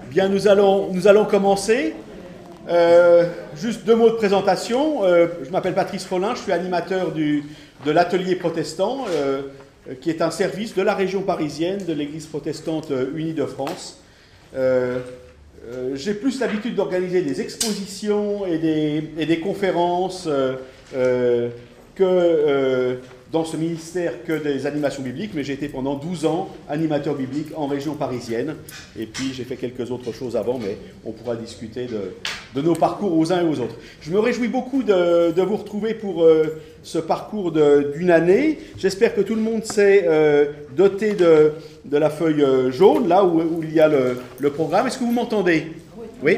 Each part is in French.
Bien, nous allons commencer. Juste 2 mots de présentation. Je m'appelle Patrice Rollin, je suis animateur de l'Atelier Protestant, qui est un service de la région parisienne de l'Église protestante unie de France. J'ai plus l'habitude d'organiser des expositions et des conférences que dans ce ministère que des animations bibliques, mais j'ai été pendant 12 ans animateur biblique en région parisienne. Et puis j'ai fait quelques autres choses avant, mais on pourra discuter de nos parcours aux uns et aux autres. Je me réjouis beaucoup de vous retrouver pour ce parcours d'une année. J'espère que tout le monde s'est doté de la feuille jaune, là où il y a le programme. Est-ce que vous m'entendez ? Oui.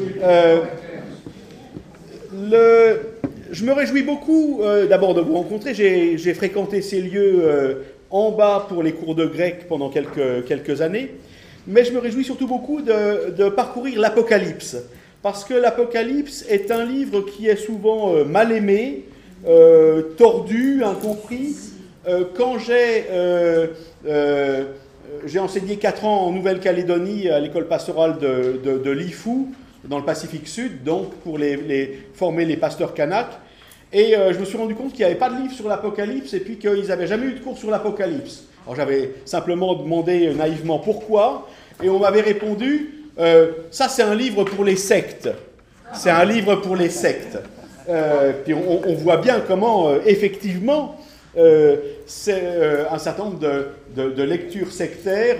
Je me réjouis beaucoup d'abord de vous rencontrer. J'ai fréquenté ces lieux en bas pour les cours de grec pendant quelques années. Mais je me réjouis surtout beaucoup de parcourir l'Apocalypse. Parce que l'Apocalypse est un livre qui est souvent mal aimé, tordu, incompris. Quand j'ai enseigné 4 ans en Nouvelle-Calédonie à l'école pastorale de Lifou, dans le Pacifique Sud, donc pour former les pasteurs Kanak. Et je me suis rendu compte qu'il n'y avait pas de livre sur l'Apocalypse et puis qu'ils n'avaient jamais eu de cours sur l'Apocalypse. Alors j'avais simplement demandé naïvement pourquoi, et on m'avait répondu ça c'est un livre pour les sectes. C'est un livre pour les sectes. Puis on voit bien comment effectivement c'est un certain nombre de lectures sectaires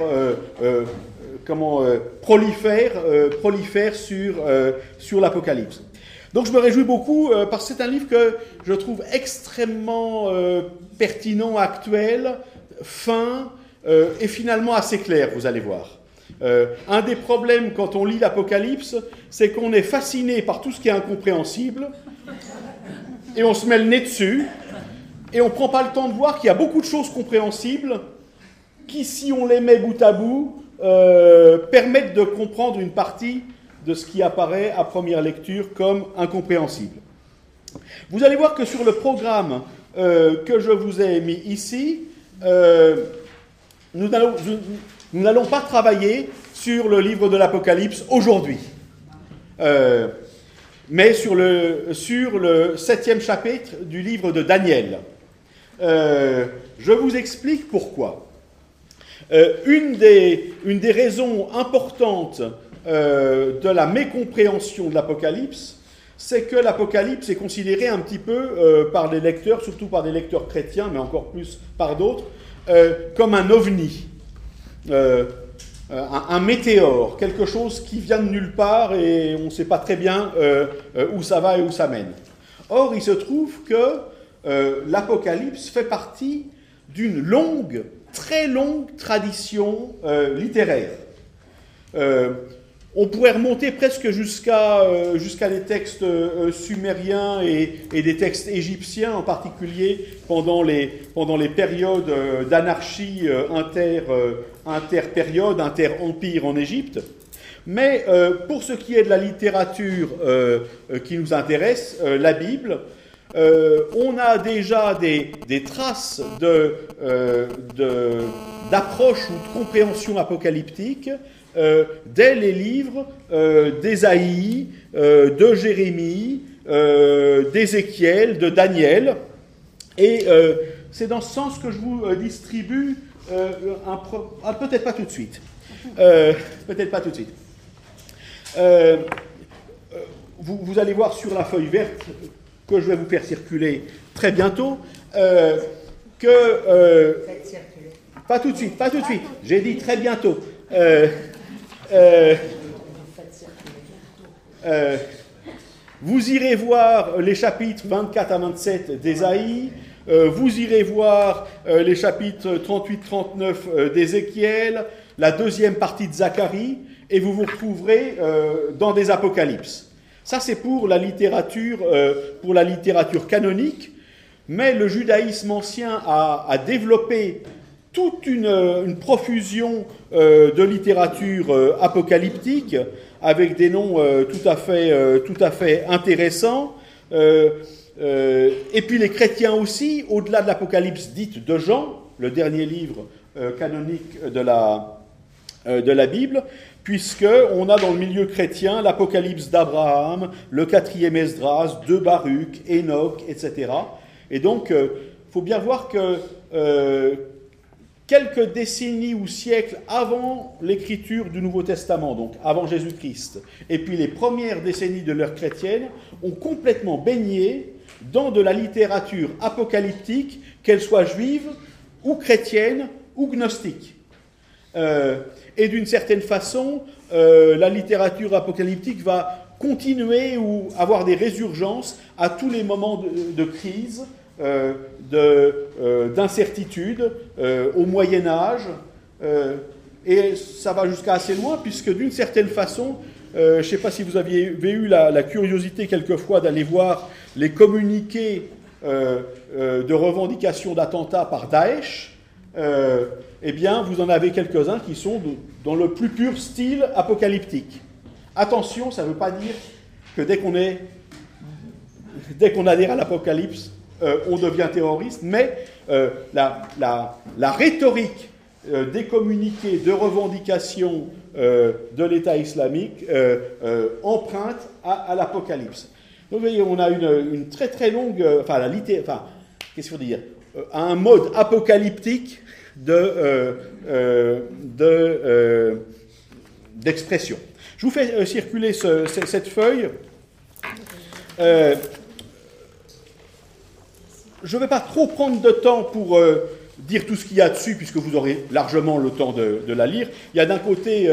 prolifèrent sur l'Apocalypse. Donc je me réjouis beaucoup parce que c'est un livre que je trouve extrêmement pertinent, actuel, fin et finalement assez clair, vous allez voir. Un des problèmes quand on lit l'Apocalypse, c'est qu'on est fasciné par tout ce qui est incompréhensible et on se met le nez dessus et on ne prend pas le temps de voir qu'il y a beaucoup de choses compréhensibles qui, si on les met bout à bout, permettent de comprendre une partie de ce qui apparaît à première lecture comme incompréhensible. Vous allez voir que sur le programme que je vous ai mis ici, nous n'allons pas travailler sur le livre de l'Apocalypse aujourd'hui, mais sur le 7e chapitre du livre de Daniel. Je vous explique pourquoi. Une des raisons importantes de la mécompréhension de l'Apocalypse, c'est que l'Apocalypse est considéré un petit peu par les lecteurs, surtout par des lecteurs chrétiens, mais encore plus par d'autres, comme un ovni, un météore, quelque chose qui vient de nulle part et on ne sait pas très bien où ça va et où ça mène. Or, il se trouve que l'Apocalypse fait partie d'une très longue tradition littéraire. On pourrait remonter presque jusqu'à des textes sumériens et des textes égyptiens, en particulier pendant les périodes d'anarchie inter-période, inter-empire en Égypte. Mais pour ce qui est de la littérature qui nous intéresse, la Bible, on a déjà des traces d'approche ou de compréhension apocalyptique dès les livres d'Ésaïe, de Jérémie, d'Ézéchiel, de Daniel. Et c'est dans ce sens que je vous distribue peut-être pas tout de suite. Vous allez voir sur la feuille verte que je vais vous faire circuler très bientôt, pas tout de suite, j'ai dit très bientôt. Vous irez voir les chapitres 24 à 27 d'Ésaïe, vous irez voir les chapitres 38-39 d'Ézéchiel, la 2e partie de Zacharie, et vous vous retrouverez dans des apocalypses. Ça, c'est pour la littérature canonique, mais le judaïsme ancien a développé toute une profusion de littérature apocalyptique avec des noms tout à fait intéressants. Et puis les chrétiens aussi, au-delà de l'Apocalypse dite de Jean, le dernier livre canonique de la Bible, puisqu'on a dans le milieu chrétien l'Apocalypse d'Abraham, le 4e Esdras, de Baruch, Enoch, etc. Et donc, il faut bien voir que quelques décennies ou siècles avant l'écriture du Nouveau Testament, donc avant Jésus-Christ, et puis les premières décennies de l'ère chrétienne, ont complètement baigné dans de la littérature apocalyptique, qu'elle soit juive ou chrétienne ou gnostique. Et d'une certaine façon, la littérature apocalyptique va continuer ou avoir des résurgences à tous les moments de crise, d'incertitude, au Moyen-Âge, et ça va jusqu'à assez loin, puisque d'une certaine façon, je ne sais pas si vous avez eu la curiosité quelquefois d'aller voir les communiqués de revendication d'attentats par Daesh, eh bien, vous en avez quelques-uns qui sont dans le plus pur style apocalyptique. Attention, ça ne veut pas dire que dès qu'on adhère à l'Apocalypse, on devient terroriste, mais la rhétorique des communiqués de revendication de l'État islamique emprunte à l'Apocalypse. Donc, vous voyez, on a une très très longue, qu'est-ce qu'il faut dire, un mode apocalyptique d'expression. Je vous fais circuler cette feuille. Je ne vais pas trop prendre de temps pour dire tout ce qu'il y a dessus, puisque vous aurez largement le temps de la lire. Il y a d'un côté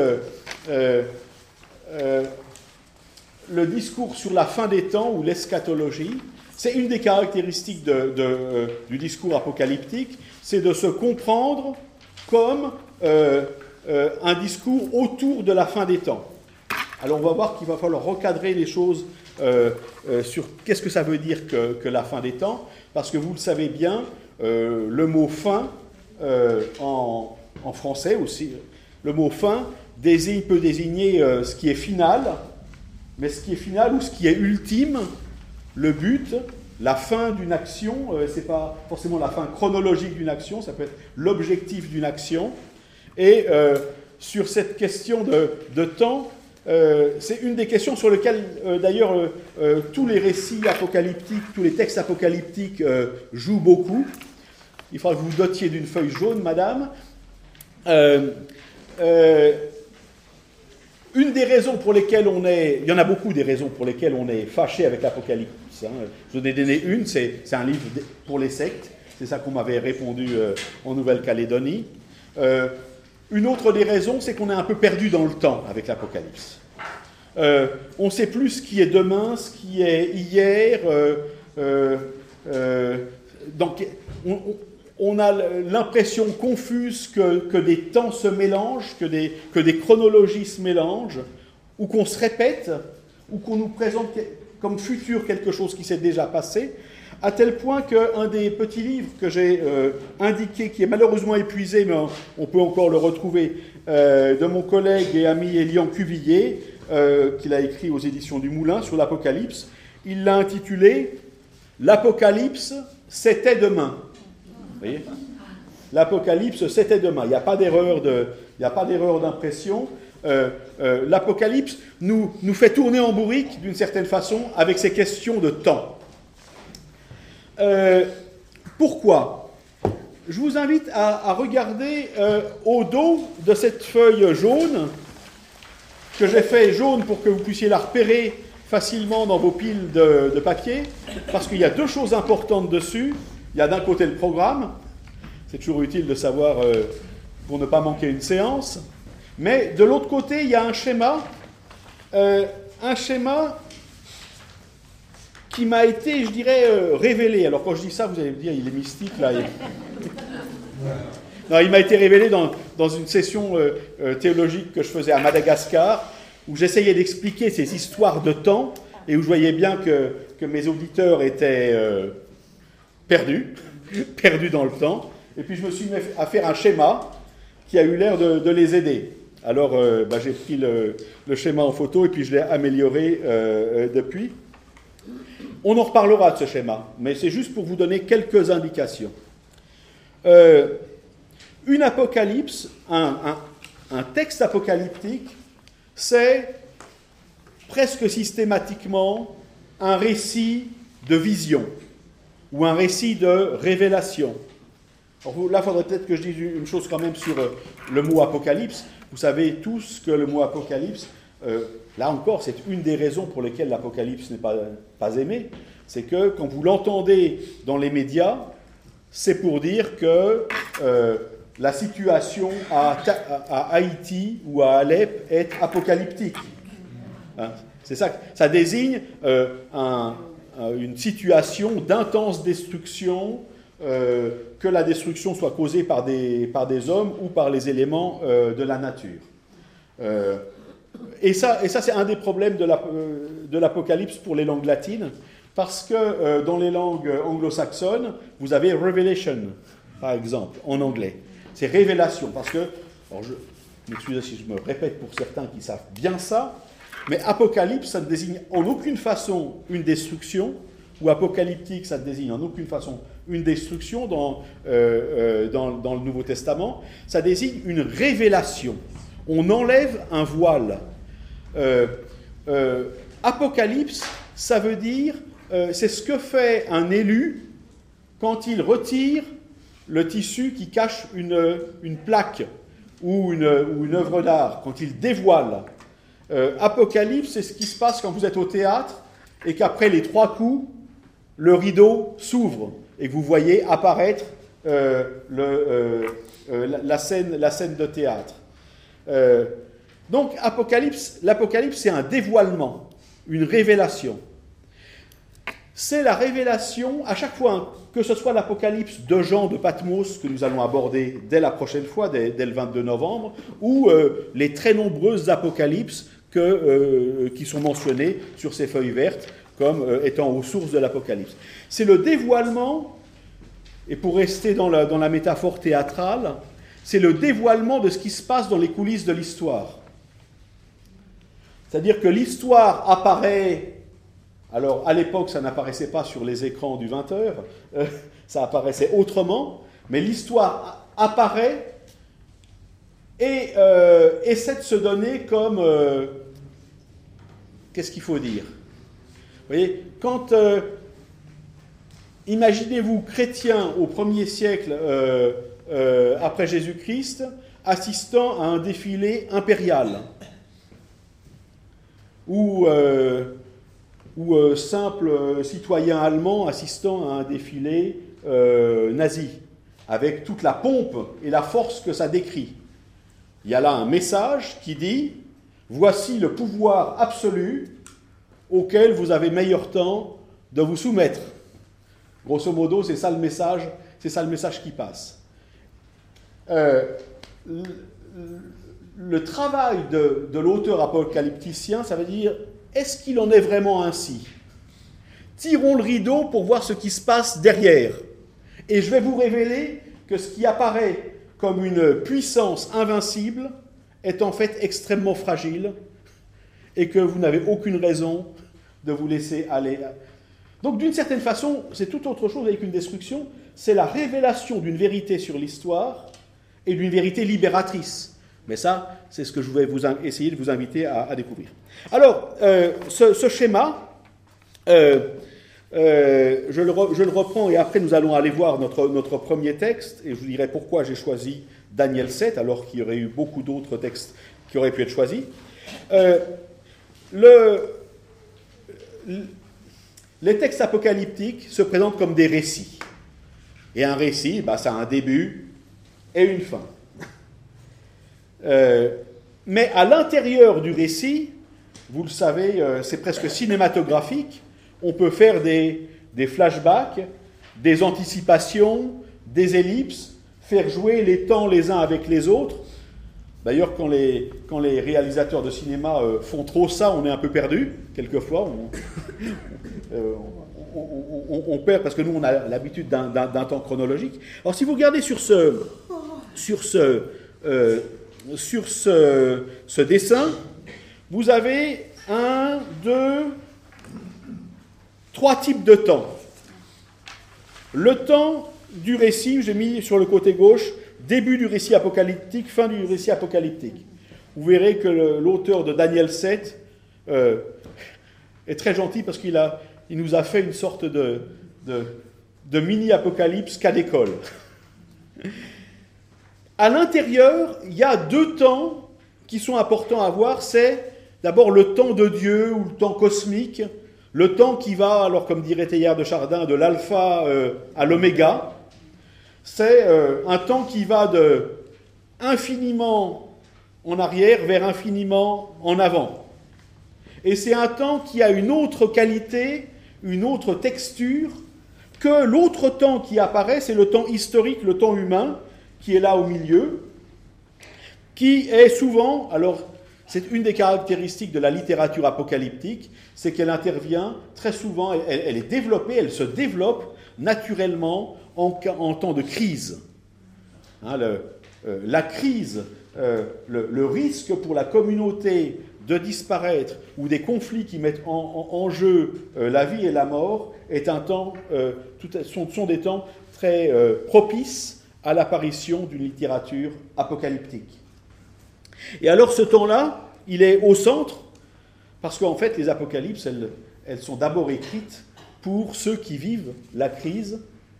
le discours sur la fin des temps, ou l'eschatologie. C'est une des caractéristiques du discours apocalyptique, c'est de se comprendre comme un discours autour de la fin des temps. Alors on va voir qu'il va falloir recadrer les choses sur qu'est-ce que ça veut dire que la fin des temps, parce que vous le savez bien, le mot fin, en français aussi, le mot fin peut désigner ce qui est final, mais ce qui est final ou ce qui est ultime, le but, la fin d'une action, ce n'est pas forcément la fin chronologique d'une action, ça peut être l'objectif d'une action. Et sur cette question de temps, c'est une des questions sur lesquelles, d'ailleurs, tous les récits apocalyptiques, tous les textes apocalyptiques jouent beaucoup. Il faudra que vous vous dotiez d'une feuille jaune, madame. Une des raisons pour lesquelles il y en a beaucoup des raisons pour lesquelles on est fâché avec l'Apocalypse. Je vous ai donné une, c'est un livre pour les sectes. C'est ça qu'on m'avait répondu en Nouvelle-Calédonie. Une autre des raisons, c'est qu'on est un peu perdu dans le temps avec l'Apocalypse. On ne sait plus ce qui est demain, ce qui est hier. Donc, on a l'impression confuse que des temps se mélangent, que des chronologies se mélangent, ou qu'on se répète, ou qu'on nous présente comme futur quelque chose qui s'est déjà passé, à tel point qu'un des petits livres que j'ai indiqué, qui est malheureusement épuisé, mais on peut encore le retrouver, de mon collègue et ami Elian Cuvillier, qu'il a écrit aux éditions du Moulin sur l'Apocalypse, il l'a intitulé « L'Apocalypse, c'était demain ». Vous voyez ? L'Apocalypse, c'était demain. Il n'y a pas d'erreur d'impression. L'Apocalypse nous fait tourner en bourrique, d'une certaine façon, avec ces questions de temps. Pourquoi ? Je vous invite à regarder au dos de cette feuille jaune, que j'ai fait jaune pour que vous puissiez la repérer facilement dans vos piles de papier, parce qu'il y a deux choses importantes dessus. Il y a d'un côté le programme, c'est toujours utile de savoir pour ne pas manquer une séance, mais de l'autre côté, il y a un schéma qui m'a été, je dirais, révélé. Alors quand je dis ça, vous allez me dire, il est mystique là. Non, il m'a été révélé dans une session théologique que je faisais à Madagascar, où j'essayais d'expliquer ces histoires de temps, et où je voyais bien que mes auditeurs étaient perdus dans le temps. Et puis je me suis mis à faire un schéma qui a eu l'air de les aider. Alors j'ai pris le schéma en photo et puis je l'ai amélioré depuis. On en reparlera de ce schéma, mais c'est juste pour vous donner quelques indications. Une apocalypse, un texte apocalyptique, c'est presque systématiquement un récit de vision ou un récit de révélation. Alors là, il faudrait peut-être que je dise une chose quand même sur le mot apocalypse. Vous savez tous que le mot apocalypse, là encore, c'est une des raisons pour lesquelles l'apocalypse n'est pas aimé. C'est que quand vous l'entendez dans les médias, c'est pour dire que la situation à Haïti ou à Alep est apocalyptique. Hein, c'est ça, ça désigne une situation d'intense destruction, que la destruction soit causée par des hommes ou par les éléments de la nature. Et ça c'est un des problèmes de l'Apocalypse pour les langues latines, parce que dans les langues anglo-saxonnes, vous avez Revelation, par exemple, en anglais. C'est révélation, parce que, alors m'excusez si je me répète pour certains qui savent bien ça, mais apocalypse, ça ne désigne en aucune façon une destruction, ou apocalyptique, ça ne désigne en aucune façon une destruction dans le Nouveau Testament, ça désigne une révélation. On enlève un voile. Apocalypse, ça veut dire, c'est ce que fait un élu quand il retire le tissu qui cache une plaque ou une œuvre d'art, quand il dévoile. Apocalypse, c'est ce qui se passe quand vous êtes au théâtre et qu'après les 3 coups, le rideau s'ouvre et que vous voyez apparaître la scène de théâtre. Donc, l'Apocalypse, c'est un dévoilement, une révélation. C'est la révélation, à chaque fois, que ce soit l'Apocalypse de Jean de Patmos, que nous allons aborder dès la prochaine fois, dès le 22 novembre, ou les très nombreuses apocalypses qui sont mentionnées sur ces feuilles vertes comme étant aux sources de l'Apocalypse. C'est le dévoilement, et pour rester dans la métaphore théâtrale, c'est le dévoilement de ce qui se passe dans les coulisses de l'histoire. C'est-à-dire que l'histoire apparaît, alors à l'époque ça n'apparaissait pas sur les écrans du 20h, ça apparaissait autrement, mais l'histoire apparaît et essaie de se donner comme... qu'est-ce qu'il faut dire ? Vous voyez, quand... imaginez-vous chrétien au 1er siècle après Jésus-Christ, assistant à un défilé impérial, ou simple citoyen allemand assistant à un défilé nazi, avec toute la pompe et la force que ça décrit. Il y a là un message qui dit « Voici le pouvoir absolu auquel vous avez meilleur temps de vous soumettre. » Grosso modo, c'est ça le message qui passe. Le travail de l'auteur apocalypticien, ça veut dire, est-ce qu'il en est vraiment ainsi ? Tirons le rideau pour voir ce qui se passe derrière. Et je vais vous révéler que ce qui apparaît comme une puissance invincible est en fait extrêmement fragile et que vous n'avez aucune raison de vous laisser aller. Donc d'une certaine façon, c'est tout autre chose avec une destruction, c'est la révélation d'une vérité sur l'histoire et d'une vérité libératrice. Mais ça, c'est ce que je vais essayer de vous inviter à découvrir. Alors, ce schéma, je le reprends et après nous allons aller voir notre premier texte et je vous dirai pourquoi j'ai choisi Daniel 7 alors qu'il y aurait eu beaucoup d'autres textes qui auraient pu être choisis. Les textes apocalyptiques se présentent comme des récits. Et un récit, ça a un début et une fin. Mais à l'intérieur du récit, vous le savez, c'est presque cinématographique. On peut faire des flashbacks, des anticipations, des ellipses, faire jouer les temps les uns avec les autres. D'ailleurs, quand les réalisateurs de cinéma font trop ça, on est un peu perdu, quelquefois. On perd, parce que nous, on a l'habitude d'un temps chronologique. Alors, si vous regardez sur ce dessin, vous avez 1, 2, 3 types de temps. Le temps du récit, j'ai mis sur le côté gauche, début du récit apocalyptique, fin du récit apocalyptique. vous verrez que l'auteur de Daniel 7 est très gentil parce qu'il nous a fait une sorte de mini-apocalypse cas d'école. À l'intérieur, il y a 2 temps qui sont importants à voir. C'est d'abord le temps de Dieu ou le temps cosmique, le temps qui va, alors comme dirait Teilhard de Chardin, de l'alpha à l'oméga. C'est un temps qui va de infiniment en arrière vers infiniment en avant. Et c'est un temps qui a une autre qualité, une autre texture que l'autre temps qui apparaît, c'est le temps historique, le temps humain, qui est là au milieu, qui est souvent, alors c'est une des caractéristiques de la littérature apocalyptique, c'est qu'elle intervient très souvent, elle est développée, elle se développe naturellement en temps de crise. Hein, la crise, le risque pour la communauté de disparaître ou des conflits qui mettent en jeu la vie et la mort est un temps, sont des temps très propices à l'apparition d'une littérature apocalyptique. Et alors ce temps-là, il est au centre, parce qu'en fait les apocalypses, elles sont d'abord écrites pour ceux qui vivent la crise,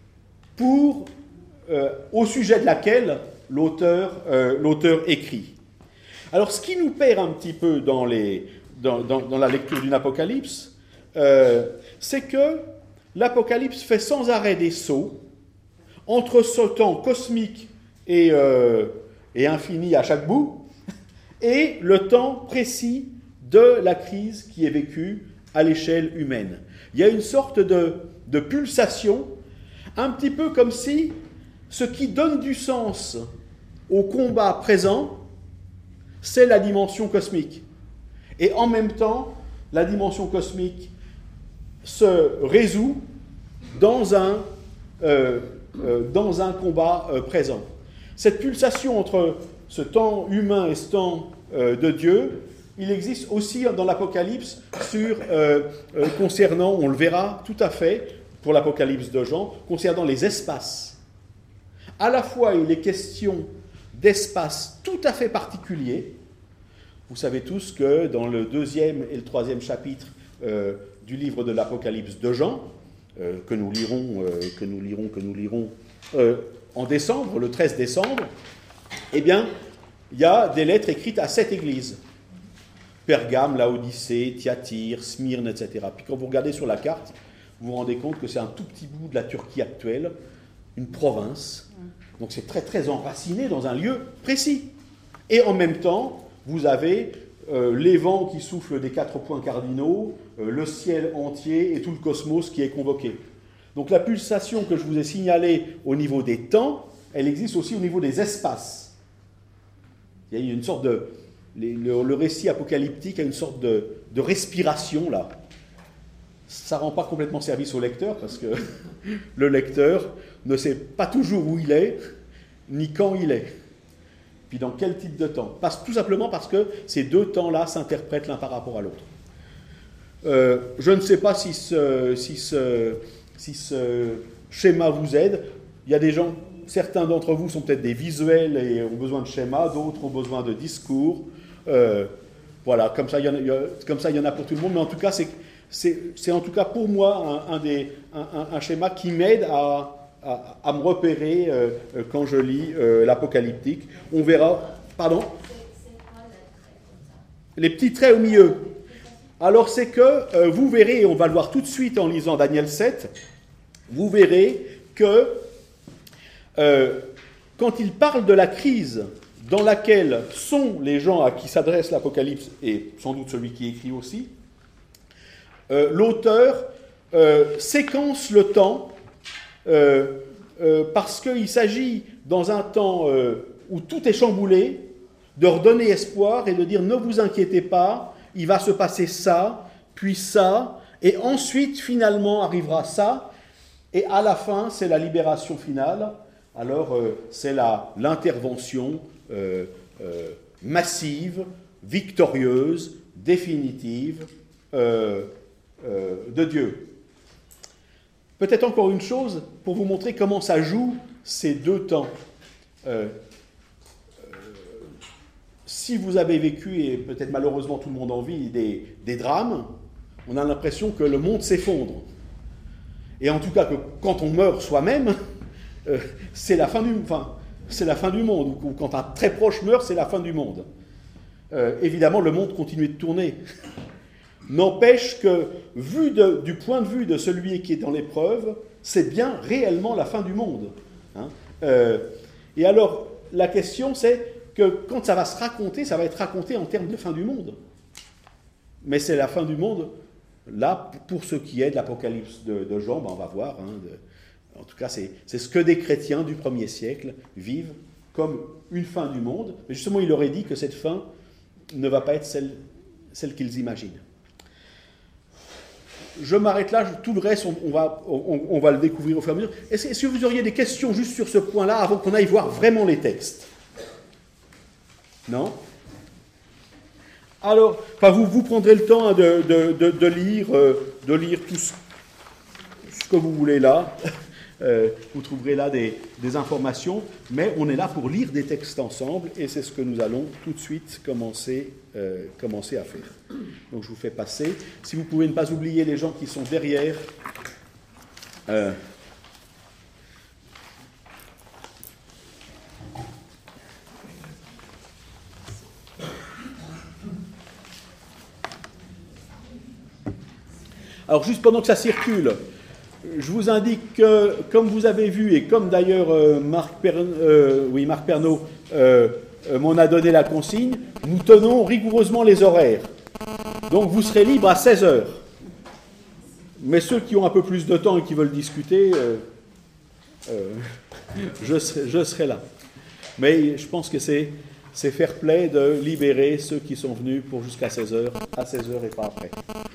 au sujet de laquelle l'auteur écrit. Alors ce qui nous perd un petit peu dans la lecture d'une apocalypse, c'est que l'apocalypse fait sans arrêt des sauts entre ce temps cosmique et infini à chaque bout, et le temps précis de la crise qui est vécue à l'échelle humaine. Il y a une sorte de pulsation, un petit peu comme si ce qui donne du sens au combat présent, c'est la dimension cosmique. Et en même temps, la dimension cosmique se résout dans un combat présent. Cette pulsation entre ce temps humain et ce temps de Dieu, il existe aussi dans l'Apocalypse concernant, on le verra tout à fait pour l'Apocalypse de Jean, concernant les espaces. À la fois, il est question d'espaces tout à fait particuliers. Vous savez tous que dans le 2e et le 3e chapitre du livre de l'Apocalypse de Jean, que nous lirons en décembre, le 13 décembre, eh bien, il y a des lettres écrites à 7 églises. Pergame, Laodicée, Thyatire, Smyrne, etc. Puis quand vous regardez sur la carte, vous vous rendez compte que c'est un tout petit bout de la Turquie actuelle, une province. Donc c'est très très enraciné dans un lieu précis. Et en même temps, vous avez les vents qui soufflent des 4 points cardinaux, le ciel entier et tout le cosmos qui est convoqué. Donc la pulsation que je vous ai signalée au niveau des temps, elle existe aussi au niveau des espaces. Il y a une sorte de... Le récit apocalyptique a une sorte de respiration là. Ça ne rend pas complètement service au lecteur parce que le lecteur ne sait pas toujours où il est, ni quand il est, puis dans quel type de temps. Tout simplement parce que ces 2 temps-là s'interprètent l'un par rapport à l'autre. Je ne sais pas si ce schéma vous aide. Il y a des gens, certains d'entre vous sont peut-être des visuels et ont besoin de schémas, d'autres ont besoin de discours. Voilà, comme ça, il y en a pour tout le monde, mais en tout cas, c'est en tout cas pour moi un schéma qui m'aide à me repérer quand je lis l'apocalyptique. On verra. Pardon ? Les petits traits au milieu. Alors c'est que vous verrez, et on va le voir tout de suite en lisant Daniel 7, vous verrez que quand il parle de la crise dans laquelle sont les gens à qui s'adresse l'Apocalypse, et sans doute celui qui écrit aussi, l'auteur séquence le temps parce qu'il s'agit, dans un temps où tout est chamboulé, de redonner espoir et de dire « Ne vous inquiétez pas, il va se passer ça, puis ça, et ensuite, finalement, arrivera ça, et à la fin, c'est la libération finale. » Alors, c'est l'intervention massive, victorieuse, définitive de Dieu. Peut-être encore une chose pour vous montrer comment ça joue ces 2 temps. si vous avez vécu, et peut-être malheureusement tout le monde en vit, des drames, on a l'impression que le monde s'effondre. Et en tout cas, que quand on meurt soi-même, c'est la fin du monde. Ou quand un très proche meurt, c'est la fin du monde. Évidemment, le monde continue de tourner. N'empêche que, du point de vue de celui qui est dans l'épreuve, c'est bien réellement la fin du monde. Hein. Et alors, la question, c'est que quand ça va se raconter, ça va être raconté en termes de fin du monde. Mais c'est la fin du monde, là, pour ce qui est de l'Apocalypse de Jean, on va voir. En tout cas, c'est ce que des chrétiens du 1er siècle vivent comme une fin du monde. Mais justement, il aurait dit que cette fin ne va pas être celle qu'ils imaginent. Je m'arrête là, tout le reste, on va le découvrir au fur et à mesure. Est-ce que vous auriez des questions juste sur ce point-là, avant qu'on aille voir vraiment les textes? Non? Alors, vous prendrez le temps de lire tout ce que vous voulez là. Vous trouverez là des informations, mais on est là pour lire des textes ensemble, et c'est ce que nous allons tout de suite commencer à faire. Donc je vous fais passer. Si vous pouvez ne pas oublier les gens qui sont derrière. Alors juste pendant que ça circule, je vous indique que, comme vous avez vu, et comme d'ailleurs Marc Pernaud m'en a donné la consigne, nous tenons rigoureusement les horaires. Donc vous serez libre à 16h. Mais ceux qui ont un peu plus de temps et qui veulent discuter, je serai là. Mais je pense que c'est fair play de libérer ceux qui sont venus pour jusqu'à 16h, à 16h et pas après.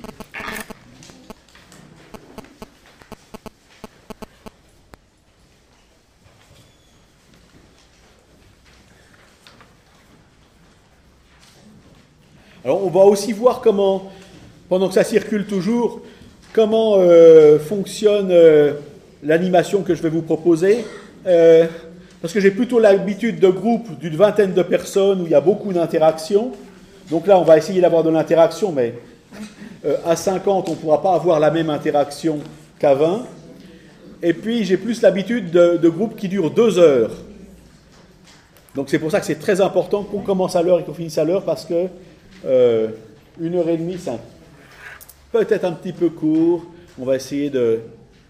Alors on va aussi voir comment, pendant que ça circule toujours, comment fonctionne l'animation que je vais vous proposer. Parce que j'ai plutôt l'habitude de groupes d'une vingtaine de personnes où il y a beaucoup d'interactions. Donc là, on va essayer d'avoir de l'interaction, mais à 50, on ne pourra pas avoir la même interaction qu'à 20. Et puis, j'ai plus l'habitude de groupes qui durent 2 heures. Donc c'est pour ça que c'est très important qu'on commence à l'heure et qu'on finisse à l'heure, parce que 1h30, c'est peut-être un petit peu court. On va essayer de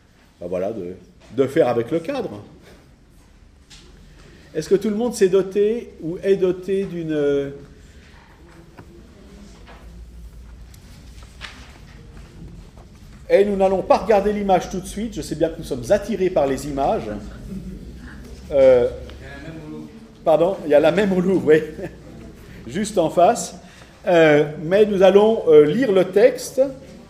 faire avec le cadre. Est-ce que tout le monde s'est doté ou est doté d'une... Et nous n'allons pas regarder l'image tout de suite. Je sais bien que nous sommes attirés par les images. Pardon, il y a la même au Louvre, oui. Juste en face. Mais nous allons lire le texte.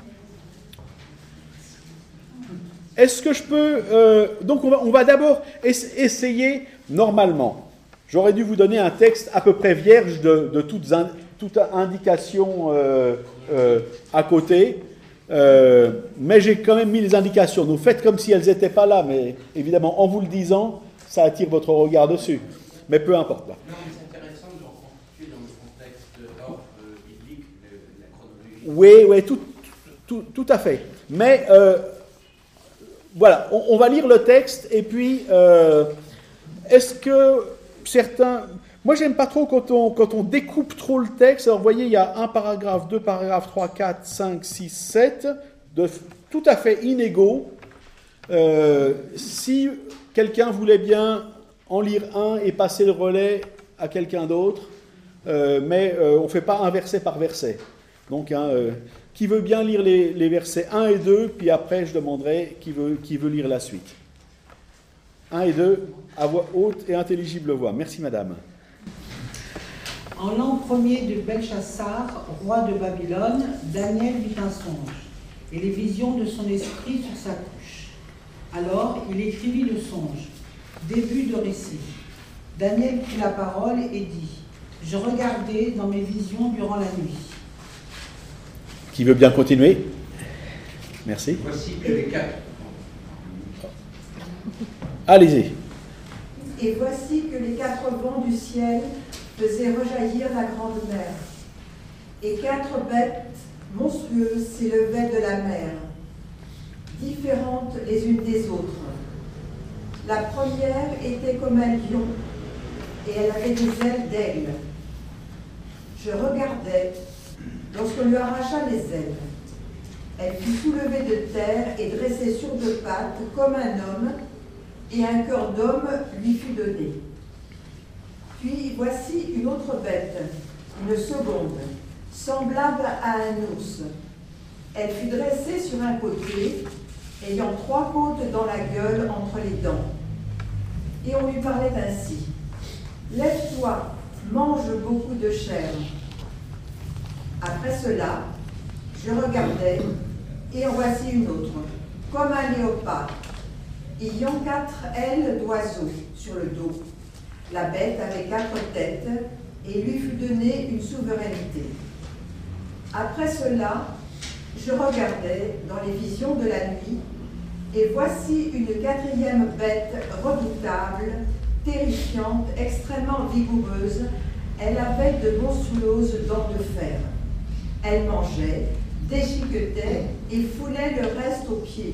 Est-ce que je peux... donc on va d'abord essayer normalement. J'aurais dû vous donner un texte à peu près vierge de toute indication à côté. Mais j'ai quand même mis les indications. Donc faites comme si elles n'étaient pas là, mais évidemment, en vous le disant, ça attire votre regard dessus. Mais peu importe. Là. Non, mais c'est intéressant de reconstituer dans le contexte hors biblique la chronologie. Oui, tout à fait. Mais voilà, on va lire le texte, et puis est-ce que certains... Moi, j'aime pas trop quand on découpe trop le texte. Alors, vous voyez, il y a un paragraphe, 2 paragraphes, 3, 4, 5, 6, 7, tout à fait inégaux. Si quelqu'un voulait bien en lire un et passer le relais à quelqu'un d'autre, mais on ne fait pas un verset par verset. Donc, qui veut bien lire les versets 1 et 2, puis après, je demanderai qui veut lire la suite. 1 et 2, à voix haute et intelligible voix. Merci, madame. En l'an premier de Belchassar, roi de Babylone, Daniel vit un songe, et les visions de son esprit sur sa couche. Alors, il écrivit le songe. Début de récit. Daniel prit la parole et dit : Je regardais dans mes visions durant la nuit. Qui veut bien continuer ? Merci. Voici que les 4. Allez-y. Et voici que les 4 vents du ciel faisait rejaillir la grande mer, et 4 bêtes monstrueuses s'élevaient de la mer, différentes les unes des autres. La première était comme un lion, et elle avait des ailes d'aigle. Je regardais lorsqu'on lui arracha les ailes. Elle fut soulevée de terre et dressée sur 2 pattes comme un homme, et un cœur d'homme lui fut donné. Puis voici une autre bête, une seconde, semblable à un ours. Elle fut dressée sur un côté, ayant 3 côtes dans la gueule entre les dents. Et on lui parlait ainsi: lève-toi, mange beaucoup de chair. Après cela, je regardais, et en voici une autre, comme un léopard, ayant 4 ailes d'oiseau sur le dos. La bête avait 4 têtes, et lui fut donnée une souveraineté. Après cela, je regardais dans les visions de la nuit, et voici une 4e bête redoutable, terrifiante, extrêmement vigoureuse. Elle avait de monstrueuses dents de fer. Elle mangeait, déchiquetait et foulait le reste aux pieds.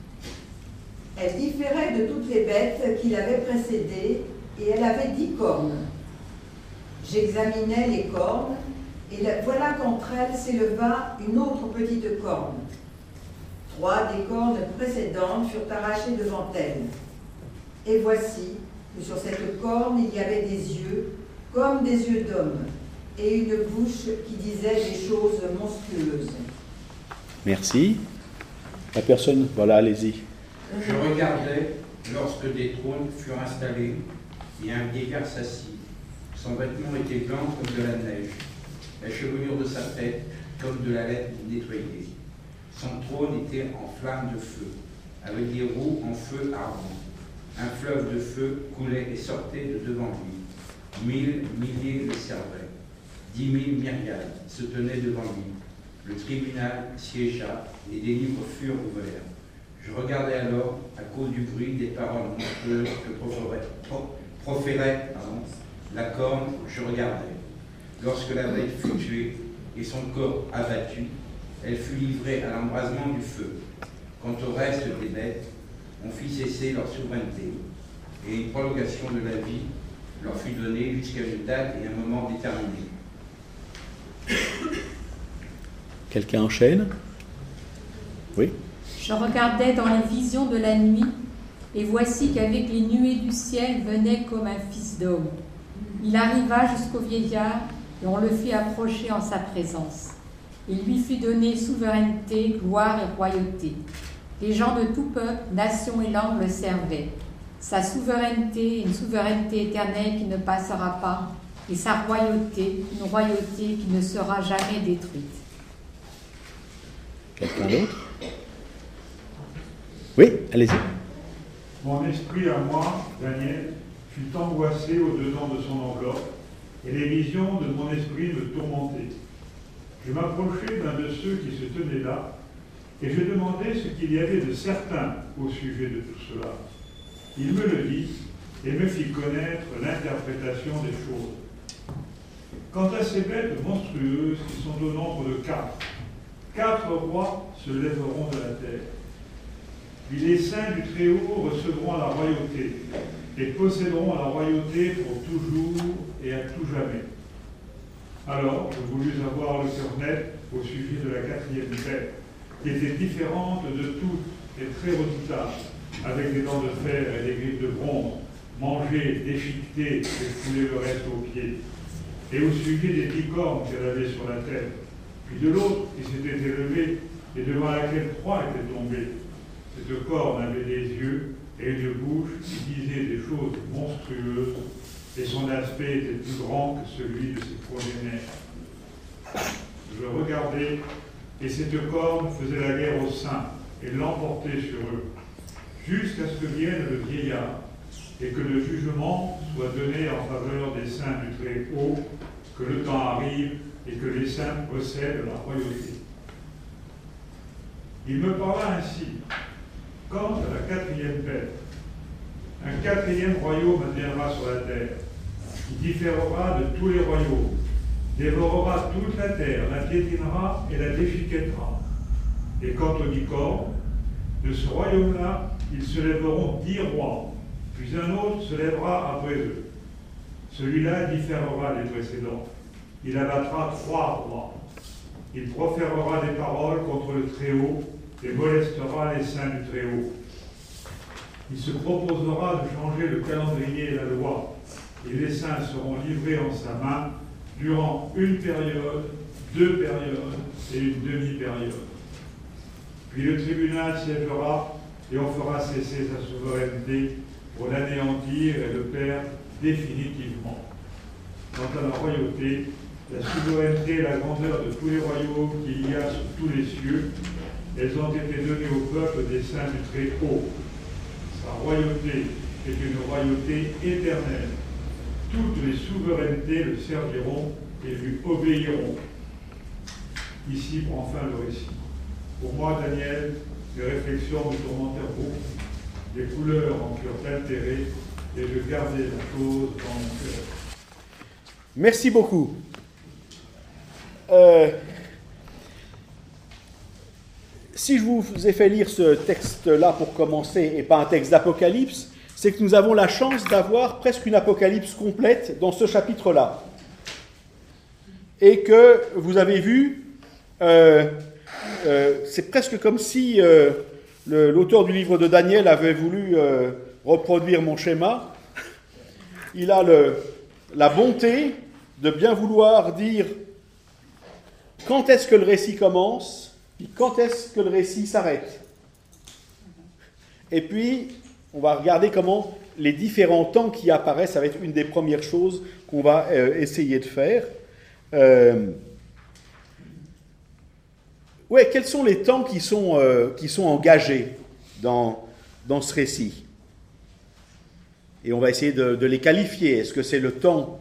Elle différait de toutes les bêtes qui l'avaient précédée, et elle avait 10 cornes. J'examinais les cornes, et voilà qu'entre elles s'éleva une autre petite corne. 3 des cornes précédentes furent arrachées devant elle. Et voici que sur cette corne il y avait des yeux, comme des yeux d'homme, et une bouche qui disait des choses monstrueuses. Merci. La personne, voilà, allez-y. Je regardais lorsque des trônes furent installés et un vieillard s'assit. Son vêtement était blanc comme de la neige, la chevelure de sa tête comme de la laine nettoyée. Son trône était en flamme de feu, avec des roues en feu ardent. Un fleuve de feu coulait et sortait de devant lui. 1000 milliers le servaient. 10 000 myriades se tenaient devant lui. Le tribunal siégea et des livres furent ouverts. Je regardais alors, à cause du bruit des paroles monstrueuses que proférait la corne, je regardais. Lorsque la bête fut tuée et son corps abattu, elle fut livrée à l'embrasement du feu. Quant au reste des bêtes, on fit cesser leur souveraineté, et une prolongation de la vie leur fut donnée jusqu'à une date et un moment déterminé. Quelqu'un enchaîne? Oui. Je regardais dans les visions de la nuit, et voici qu'avec les nuées du ciel venait comme un fils d'homme. Il arriva jusqu'au vieillard, et on le fit approcher en sa présence. Il lui fut donné souveraineté, gloire et royauté. Les gens de tout peuple, nation et langue le servaient. Sa souveraineté, une souveraineté éternelle qui ne passera pas, et sa royauté, une royauté qui ne sera jamais détruite. Quelqu'un d'autre? Oui, allez-y. Mon esprit à moi, Daniel, fut angoissé au-dedans de son enveloppe, et les visions de mon esprit me tourmentaient. Je m'approchai d'un de ceux qui se tenaient là, et je demandai ce qu'il y avait de certain au sujet de tout cela. Il me le dit, et me fit connaître l'interprétation des choses. Quant à ces bêtes monstrueuses qui sont au nombre de 4 rois se lèveront de la terre. Puis les saints du Très-Haut recevront la royauté, et posséderont la royauté pour toujours et à tout jamais. Alors, je voulus avoir le cœur net au sujet de la 4e bête, qui était différente de toutes et très redoutable, avec des dents de fer et des griffes de bronze, manger, déchiqueter et fouler le reste aux pieds. Et au sujet des 10 cornes qu'elle avait sur la tête, puis de l'autre qui s'était élevée et devant laquelle 3 étaient tombés. Cette corne avait des yeux et une bouche qui disaient des choses monstrueuses, et son aspect était plus grand que celui de ses progénères. Je regardais, et cette corne faisait la guerre aux saints et l'emportait sur eux, jusqu'à ce que vienne le vieillard, et que le jugement soit donné en faveur des saints du Très-Haut, que le temps arrive et que les saints possèdent la royauté. Il me parla ainsi. Quant à la 4e bête, un 4e royaume viendra sur la terre. qui différera de tous les royaumes, dévorera toute la terre, la piétinera et la déchiquettera. Et quant aux 10 cornes, de ce royaume-là, ils se lèveront 10 rois, puis un autre se lèvera après eux. Celui-là différera des précédents. Il abattra 3 rois. Il proférera des paroles contre le Très-Haut et molestera les saints du Très-Haut. Il se proposera de changer le calendrier et la loi, et les saints seront livrés en sa main durant une période, 2 périodes et une demi-période. Puis le tribunal siégera et on fera cesser sa souveraineté pour l'anéantir et le perdre définitivement. Quant à la royauté, la souveraineté et la grandeur de tous les royaumes qu'il y a sur tous les cieux, elles ont été données au peuple des saints du Très-Haut. Sa royauté est une royauté éternelle. Toutes les souverainetés le serviront et lui obéiront. Ici prend fin le récit. Pour moi, Daniel, les réflexions me tourmentèrent beaucoup. Les couleurs en furent altérées et je gardai la chose dans mon cœur. Merci beaucoup. Si je vous ai fait lire ce texte-là pour commencer, et pas un texte d'Apocalypse, c'est que nous avons la chance d'avoir presque une Apocalypse complète dans ce chapitre-là. Et que vous avez vu, c'est presque comme si l'auteur du livre de Daniel avait voulu reproduire mon schéma. Il a la bonté de bien vouloir dire quand est-ce que le récit commence, puis quand est-ce que le récit s'arrête. Et puis, on va regarder comment les différents temps qui apparaissent, ça va être une des premières choses qu'on va essayer de faire. Quels sont les temps qui sont engagés dans ce récit? Et on va essayer de les qualifier. Est-ce que c'est le temps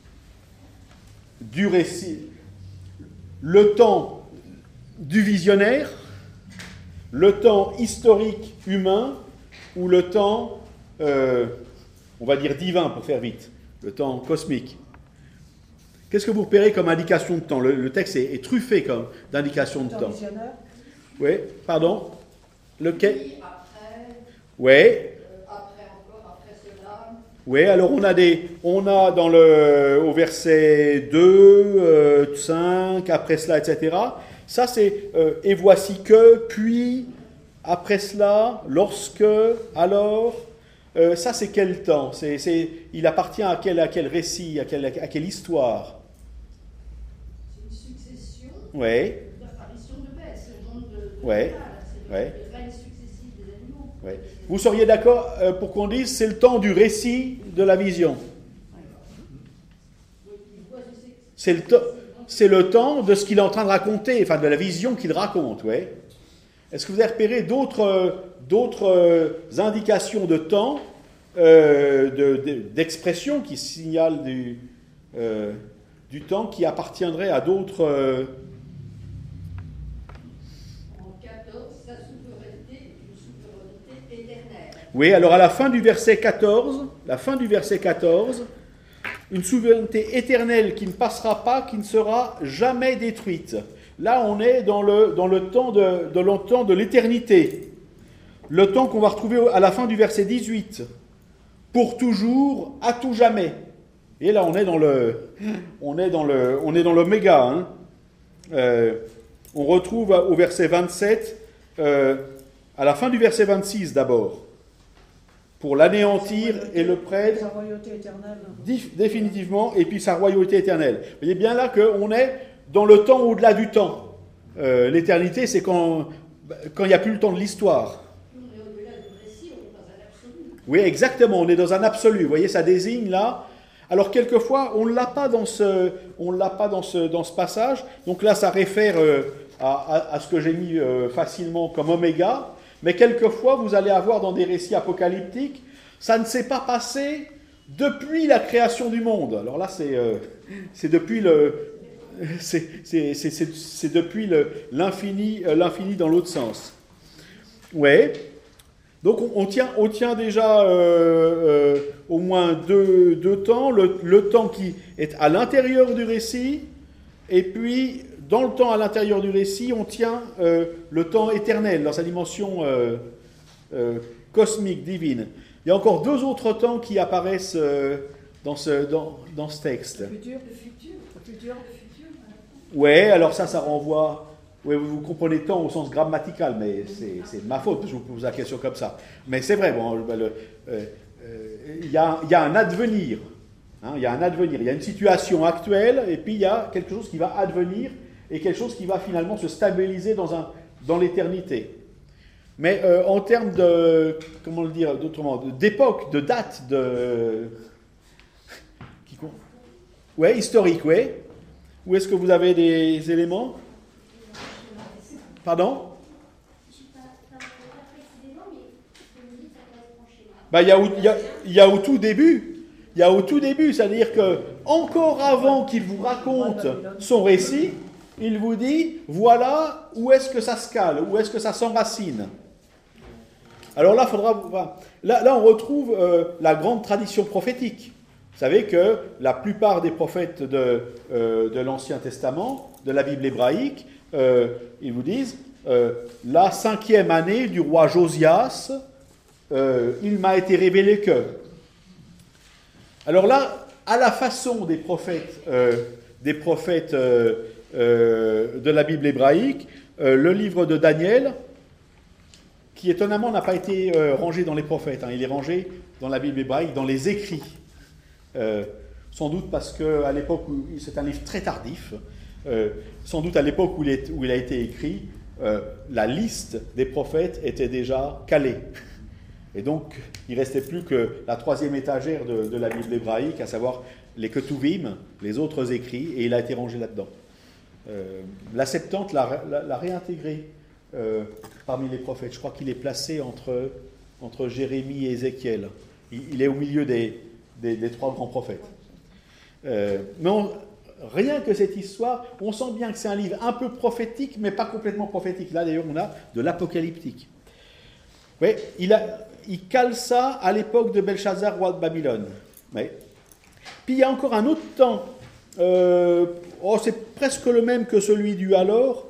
du récit, le temps du visionnaire, le temps historique humain, ou le temps, on va dire divin pour faire vite, le temps cosmique? Qu'est-ce que vous repérez comme indication de temps? Le texte est truffé comme d'indications de temps. Visionnaire. Oui, pardon. Lequel? Après. Oui. Après encore, après cela. Oui, alors on a au verset 2, 5, après cela, etc. Ça c'est et voici que, puis, après cela, lorsque, alors. Ça c'est quel temps? Il appartient à quel récit, à quelle histoire? C'est une succession d'apparitions de bêtes, ce genre de Ouais. c'est Ouais. le règne successif des animaux. Ouais. Vous seriez d'accord pour qu'on dise c'est le temps du récit de la vision? C'est le temps de ce qu'il est en train de raconter, enfin de la vision qu'il raconte, ouais. Est-ce que vous avez repéré d'autres indications de temps, d'expression qui signalent du temps qui appartiendrait à d'autres... En 14, sa souveraineté est une souveraineté éternelle. Oui, alors à la fin du verset 14, une souveraineté éternelle qui ne passera pas, qui ne sera jamais détruite. Là, on est dans le temps de l'éternité. Le temps qu'on va retrouver à la fin du verset 18. Pour toujours, à tout jamais. Et là, on est dans l'oméga. Hein. On retrouve au verset 27, à la fin du verset 26 d'abord. Pour l'anéantir et le prêtre Sa royauté éternelle. définitivement, et puis sa royauté éternelle. Vous voyez bien là qu'on est dans le temps au-delà du temps. L'éternité, c'est quand il n'y a plus le temps de l'histoire. On est au-delà du récit, on est dans un absolu. Oui, exactement, on est dans un absolu. Vous voyez, ça désigne là. Alors quelquefois, on ne l'a pas dans ce passage. Donc là, ça réfère à ce que j'ai mis facilement comme oméga. Mais quelquefois, vous allez avoir dans des récits apocalyptiques, ça ne s'est pas passé depuis la création du monde. Alors là, c'est depuis l'infini dans l'autre sens. Ouais. Donc on tient déjà au moins deux temps, le temps qui est à l'intérieur du récit, et puis dans le temps à l'intérieur du récit, on tient le temps éternel, dans sa dimension cosmique, divine. Il y a encore deux autres temps qui apparaissent dans ce texte. Le futur. Ouais, alors ça renvoie... Oui, vous comprenez temps au sens grammatical, mais c'est de ma faute, je vous pose la question comme ça. Mais c'est vrai, bon, il y a un advenir. Il y a un advenir, il y a une situation actuelle, et puis il y a quelque chose qui va advenir, et quelque chose qui va finalement se stabiliser dans l'éternité. Mais en termes de, comment le dire d'autrement, d'époque, de date, ouais, historique, ouais. Où est-ce que vous avez des éléments? Pardon? Il y a au tout début. Il y a au tout début, c'est-à-dire que encore avant qu'il vous raconte son récit, il vous dit, voilà où est-ce que ça se cale, où est-ce que ça s'enracine. Alors là, là on retrouve la grande tradition prophétique. Vous savez que la plupart des prophètes de l'Ancien Testament, de la Bible hébraïque, ils vous disent, la 5e année du roi Josias, il m'a été révélé que... Alors là, à la façon des prophètes de la Bible hébraïque, le livre de Daniel, qui étonnamment n'a pas été rangé dans les prophètes, il est rangé dans la Bible hébraïque, dans les écrits. Sans doute parce qu'à l'époque, c'est un livre très tardif, sans doute à l'époque où il a été écrit, la liste des prophètes était déjà calée. Et donc, il ne restait plus que la 3e étagère de la Bible hébraïque, à savoir les Ketuvim, les autres écrits, et il a été rangé là-dedans. La Septante l'a réintégré parmi les prophètes. Je crois qu'il est placé entre Jérémie et Ézéchiel. Il est au milieu des 3 grands prophètes. Mais rien que cette histoire, on sent bien que c'est un livre un peu prophétique, mais pas complètement prophétique. Là, d'ailleurs, on a de l'apocalyptique. Oui, il cale ça à l'époque de Belshazzar, roi de Babylone. Oui. Puis il y a encore un autre temps. C'est presque le même que celui du alors.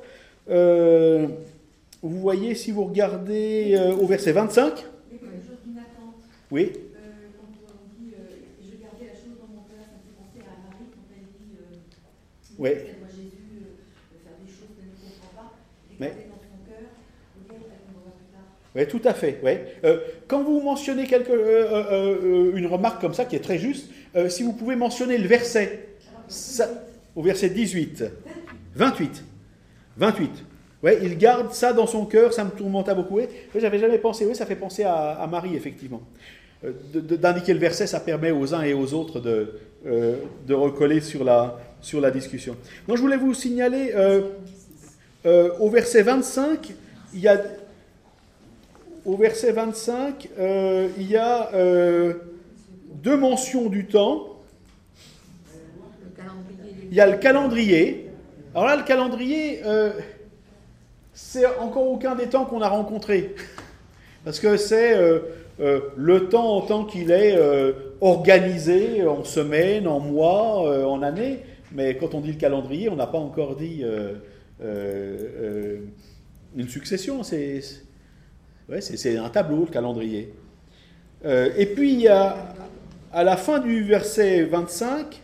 Vous voyez, si vous regardez au verset 25. Quelque chose d'une attente. Oui. Quand on dit je gardais la chose dans mon cœur, ça me fait penser à Marie quand elle dit oui. Elle voit Jésus faire des choses qu'elle ne comprend pas, et garder dans son cœur, auquel elle comprendra plus tard. Oui, tout à fait. Ouais. Quand vous mentionnez une remarque comme ça qui est très juste, si vous pouvez mentionner le verset, au verset 18, 28. Ouais, il garde ça dans son cœur, ça me tourmenta beaucoup. Oui, j'avais jamais pensé. Oui, ça fait penser à Marie, effectivement. D'indiquer le verset, ça permet aux uns et aux autres de recoller sur la discussion. Donc, je voulais vous signaler, au verset 25, il y a... Au verset 25, il y a 2 mentions du temps. Il y a le calendrier. Alors là, le calendrier, c'est encore aucun des temps qu'on a rencontrés. Parce que c'est le temps en tant qu'il est organisé en semaines, en mois, en années. Mais quand on dit le calendrier, on n'a pas encore dit une succession. C'est un tableau, le calendrier. Et puis, il y a, à la fin du verset 25,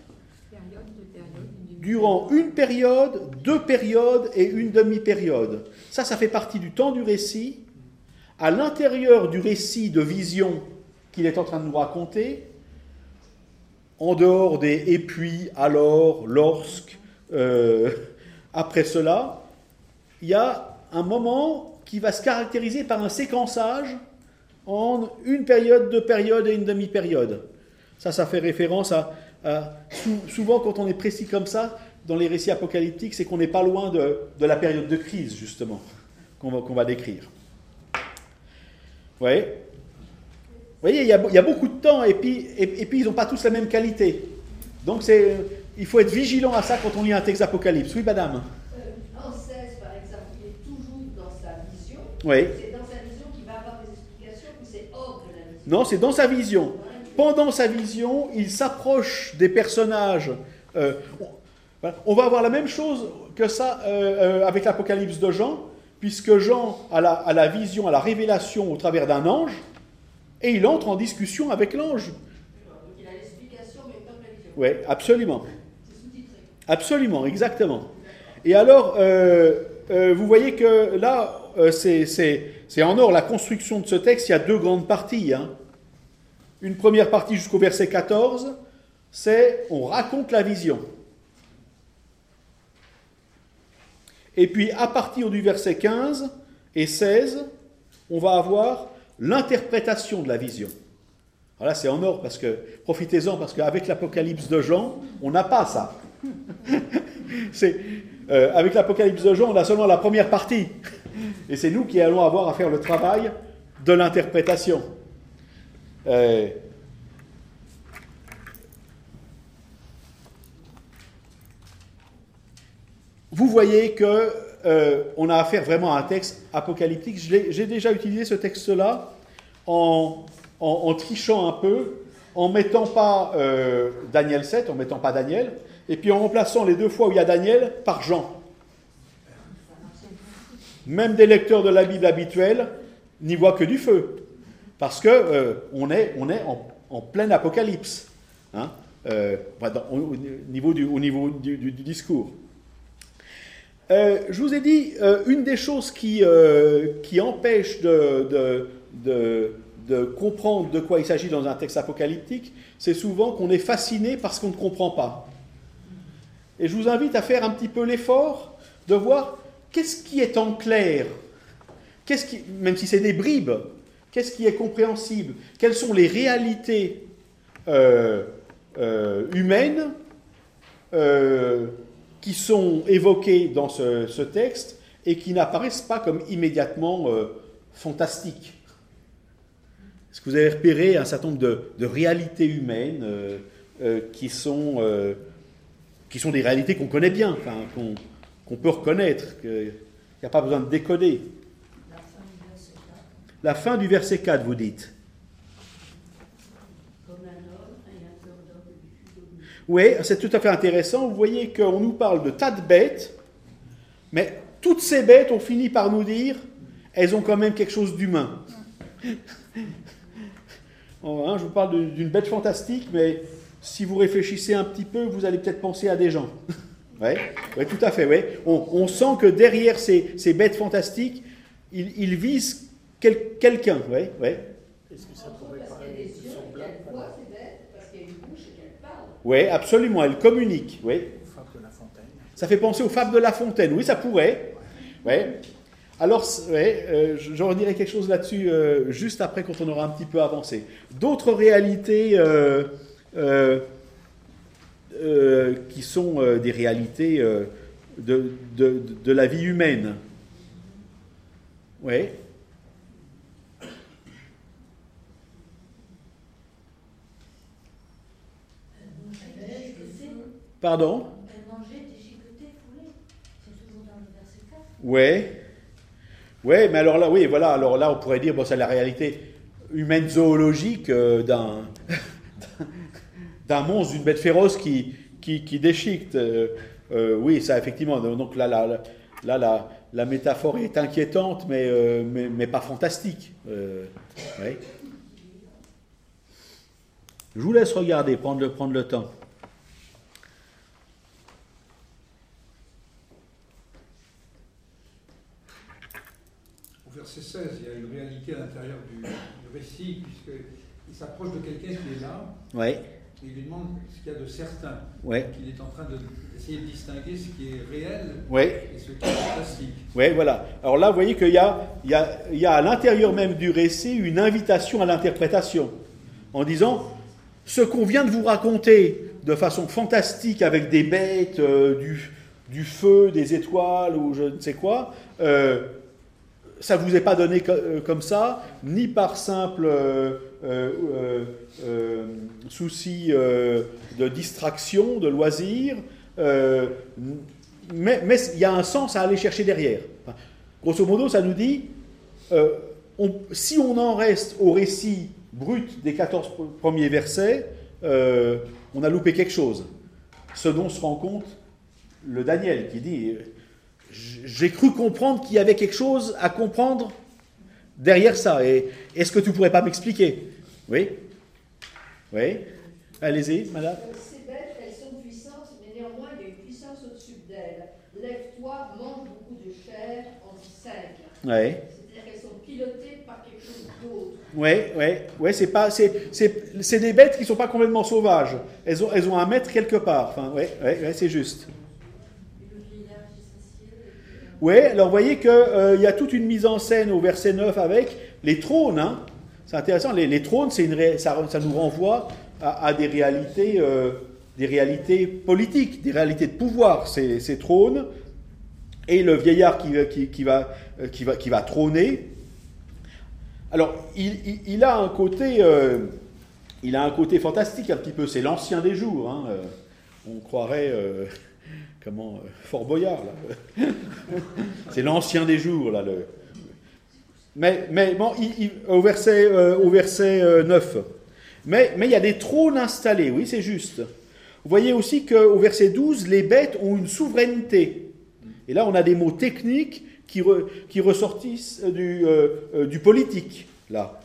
durant une période, 2 périodes et une demi-période. Ça fait partie du temps du récit. À l'intérieur du récit de vision qu'il est en train de nous raconter, en dehors des « et puis »,« alors »,« lorsque », après cela, il y a un moment qui va se caractériser par un séquençage en une période, 2 périodes et une demi-période. Ça fait référence à souvent quand on est précis comme ça, dans les récits apocalyptiques, c'est qu'on n'est pas loin de la période de crise, justement, qu'on va décrire. Vous voyez, il y a beaucoup de temps, et puis ils n'ont pas tous la même qualité. Donc il faut être vigilant à ça quand on lit un texte d'Apocalypse. Oui, madame. En 16, par exemple, il est toujours dans sa vision. Oui. C'est dans sa vision qu'il va avoir des explications, Non, c'est dans sa vision. Pendant sa vision, il s'approche des personnages. On va avoir la même chose que ça avec l'Apocalypse de Jean, puisque Jean a la vision, a la révélation au travers d'un ange, et il entre en discussion avec l'ange. Donc il a l'explication, mais pas la vision. Oui, absolument. C'est sous-titré. Absolument, exactement. Et alors, vous voyez que là, c'est en or, la construction de ce texte, il y a deux grandes parties. Hein. Une première partie jusqu'au verset 14, c'est on raconte la vision. Et puis à partir du verset 15 et 16, on va avoir l'interprétation de la vision. Alors là, c'est en or, parce que profitez-en, parce qu'avec l'Apocalypse de Jean, on n'a pas ça. Avec l'Apocalypse de Jean, on a seulement la première partie. Et c'est nous qui allons avoir à faire le travail de l'interprétation. Vous voyez que on a affaire vraiment à un texte apocalyptique. J'ai déjà utilisé ce texte-là en trichant un peu, en mettant pas Daniel 7, en mettant pas Daniel, et puis en remplaçant les deux fois où il y a Daniel par Jean. Même des lecteurs de la Bible habituels n'y voient que du feu, parce que on est en plein apocalypse, hein, au niveau du discours. Je vous ai dit, une des choses qui empêche de comprendre de quoi il s'agit dans un texte apocalyptique, c'est souvent qu'on est fasciné par ce qu'on ne comprend pas. Et je vous invite à faire un petit peu l'effort de voir qu'est-ce qui est en clair, même si c'est des bribes, qu'est-ce qui est compréhensible, quelles sont les réalités humaines qui sont évoquées dans ce texte et qui n'apparaissent pas comme immédiatement fantastiques. Est-ce que vous avez repéré un certain nombre de réalités humaines qui sont des réalités qu'on connaît bien, enfin, qu'on peut reconnaître, qu'il n'y a pas besoin de décoder. La fin du verset 4, vous dites. Oui, c'est tout à fait intéressant. Vous voyez qu'on nous parle de tas de bêtes, mais toutes ces bêtes, on finit par nous dire, elles ont quand même quelque chose d'humain. Je vous parle d'une bête fantastique, mais si vous réfléchissez un petit peu, vous allez peut-être penser à des gens. Oui, tout à fait. Ouais. On sent que derrière ces bêtes fantastiques, ils visent quelqu'un. Ouais. Est-ce que ça pourrait paraître semblable? Oui, absolument, elle communique. Oui. Aux fables de La Fontaine. Ça fait penser aux fables de La Fontaine. Oui, ça pourrait. Ouais. Alors, je redirai quelque chose là-dessus juste après, quand on aura un petit peu avancé. D'autres réalités qui sont des réalités de la vie humaine. Oui. Pardon? Elle mangeait, déchiquetait, foulée. C'est toujours dans le verset 4. Oui, mais alors là, oui, voilà, alors là, on pourrait dire, bon, c'est la réalité humaine zoologique d'un monstre, d'une bête féroce qui déchiquette. Oui, ça, effectivement, donc là, la métaphore est inquiétante, mais pas fantastique. Ouais. Je vous laisse regarder, prendre le temps. Verset 16, il y a une réalité à l'intérieur du récit, puisqu'il s'approche de quelqu'un qui est là, ouais. Et il lui demande ce qu'il y a de certain. Ouais. Donc il est en train d'essayer de distinguer ce qui est réel ouais. et ce qui est fantastique. Oui, voilà. Alors là, vous voyez qu'il y a à l'intérieur même du récit une invitation à l'interprétation, en disant, ce qu'on vient de vous raconter de façon fantastique avec des bêtes, du feu, des étoiles ou je ne sais quoi, ça ne vous est pas donné comme ça, ni par simple souci de distraction, de loisir, mais il y a un sens à aller chercher derrière. Enfin, grosso modo, ça nous dit, si on en reste au récit brut des 14 premiers versets, on a loupé quelque chose. Ce dont se rend compte le Daniel, qui dit « J'ai cru comprendre qu'il y avait quelque chose à comprendre derrière ça. Et est-ce que tu ne pourrais pas m'expliquer ?» Oui. Oui. Allez-y, madame. Ces bêtes, elles sont puissantes, mais néanmoins, il y a une puissance au-dessus d'elles. Lève-toi, mange beaucoup de chair, en dit 5. Oui. C'est-à-dire qu'elles sont pilotées par quelque chose d'autre. Oui, c'est des bêtes qui ne sont pas complètement sauvages. Elles ont un maître quelque part. Enfin, c'est juste. Oui, alors vous voyez qu'il y a toute une mise en scène au verset 9 avec les trônes. Hein. C'est intéressant, les trônes, ça nous renvoie à des réalités politiques, des réalités de pouvoir, ces trônes. Et le vieillard qui va trôner. Alors, il a un côté fantastique un petit peu. C'est l'ancien des jours. Hein. On croirait, Fort Boyard là. C'est l'ancien des jours là. Mais bon, au verset 9. Mais il y a des trônes installés. Oui, c'est juste. Vous voyez aussi qu'au verset 12, les bêtes ont une souveraineté. Et là, on a des mots techniques qui ressortissent du politique, là.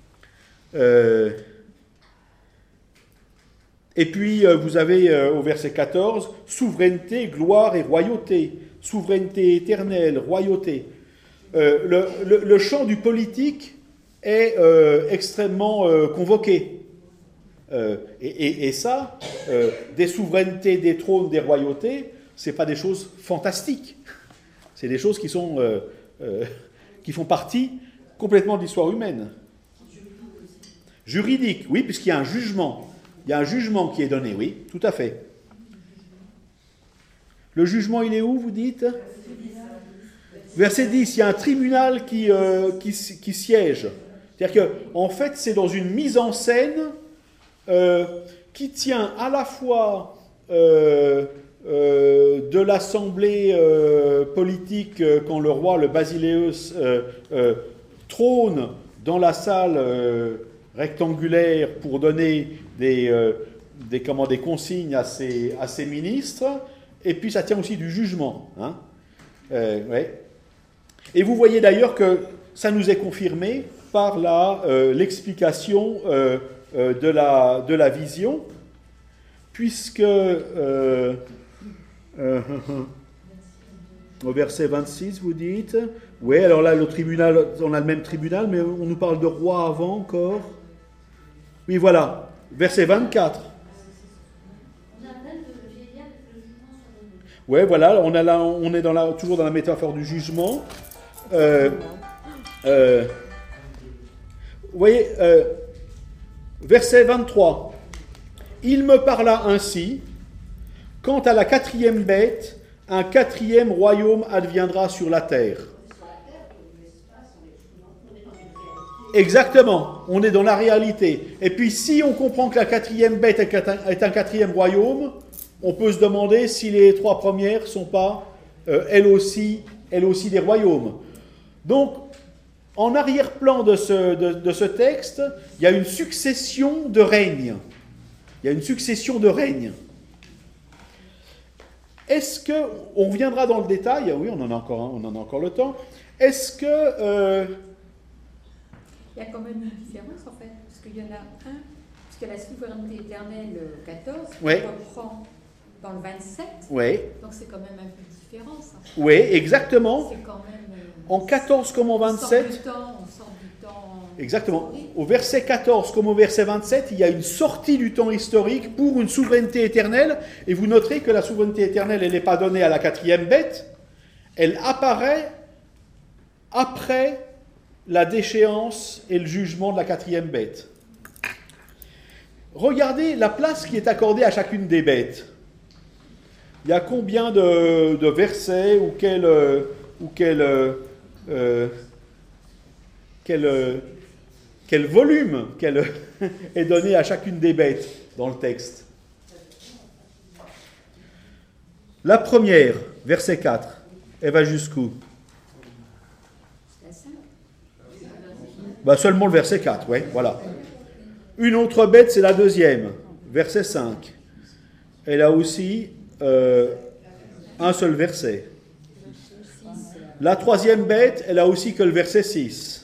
Et puis, vous avez au verset 14, souveraineté, gloire et royauté. Souveraineté éternelle, royauté. Le champ du politique est extrêmement convoqué. Et ça, des souverainetés, des trônes, des royautés, ce n'est pas des choses fantastiques. C'est des choses qui font partie complètement de l'histoire humaine. Juridique, oui, puisqu'il y a un jugement. Il y a un jugement qui est donné, oui, tout à fait. Le jugement, il est où, vous dites ? Verset 10, il y a un tribunal qui siège. C'est-à-dire qu'en fait, c'est dans une mise en scène qui tient à la fois de l'assemblée politique quand le roi, le Basileus, trône dans la salle rectangulaire pour donner des consignes à ses ministres, et puis ça tient aussi du jugement. Hein. Ouais. Et vous voyez d'ailleurs que ça nous est confirmé par l'explication de la vision, puisque au verset 26, vous dites, oui, alors là, le tribunal, on a le même tribunal, mais on nous parle de roi avant encore. Oui, voilà, verset 24. Oui, voilà, on est toujours dans la métaphore du jugement. Vous voyez, verset 23. Il me parla ainsi, quant à la 4e bête, un 4e royaume adviendra sur la terre. Exactement, on est dans la réalité. Et puis si on comprend que la 4e bête est un 4e royaume, on peut se demander si les 3 premières ne sont pas, elles aussi des royaumes. Donc, en arrière-plan de ce texte, il y a une succession de règnes. Il y a une succession de règnes. Est-ce que, on reviendra dans le détail, oui, on en a encore le temps, est-ce que... Il y a quand même une différence en fait, parce qu'il y en a un, puisque la souveraineté éternelle 14, ouais. On reprend dans le 27, ouais. Donc c'est quand même un peu différent ça. Oui, exactement. C'est quand même... en 14 comme en 27... On sort du temps... Exactement. Au verset 14 comme au verset 27, il y a une sortie du temps historique pour une souveraineté éternelle. Et vous noterez que la souveraineté éternelle, elle n'est pas donnée à la 4e bête. Elle apparaît après la déchéance et le jugement de la 4e bête. Regardez la place qui est accordée à chacune des bêtes. Il y a combien de versets ou quel volume est donné à chacune des bêtes dans le texte. La première, verset 4, elle va jusqu'où ? Seulement le verset 4, oui, voilà. Une autre bête, c'est la deuxième, verset 5. Elle a aussi un seul verset. La troisième bête, elle a aussi que le verset 6.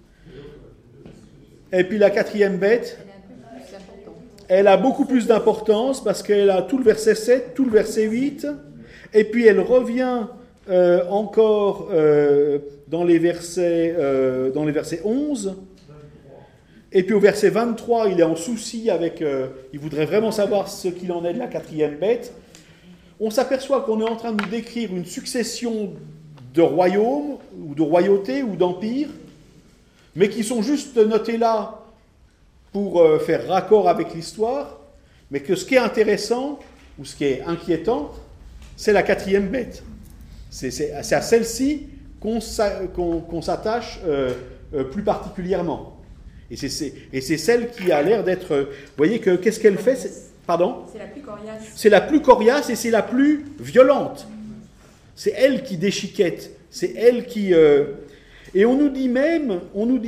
Et puis la quatrième bête, elle a beaucoup plus d'importance parce qu'elle a tout le verset 7, tout le verset 8, et puis elle revient encore dans les versets 11, et puis au verset 23, il est en souci avec... il voudrait vraiment savoir ce qu'il en est de la quatrième bête. On s'aperçoit qu'on est en train de nous décrire une succession de royaumes, ou de royautés, ou d'empires, mais qui sont juste notés là pour faire raccord avec l'histoire, mais que ce qui est intéressant, ou ce qui est inquiétant, c'est la quatrième bête. C'est à celle-ci qu'on s'attache plus particulièrement. Et c'est celle qui a l'air d'être... Vous voyez que qu'est-ce qu'elle fait? Pardon? C'est la plus coriace. C'est la plus coriace et c'est la plus violente. C'est elle qui déchiquette. C'est elle qui... Et on nous dit même...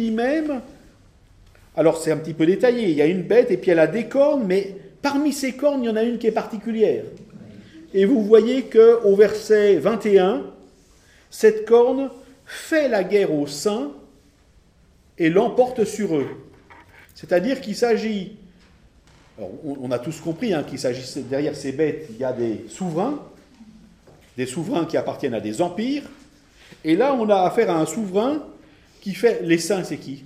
Alors c'est un petit peu détaillé. Il y a une bête et puis elle a des cornes, mais parmi ces cornes, il y en a une qui est particulière. Et vous voyez qu'au verset 21, cette corne fait la guerre aux saints et l'emporte sur eux. C'est-à-dire qu'il s'agit... Alors, on a tous compris qu'il s'agit derrière ces bêtes, il y a des souverains qui appartiennent à des empires. Et là, on a affaire à un souverain qui fait... Les saints, c'est qui?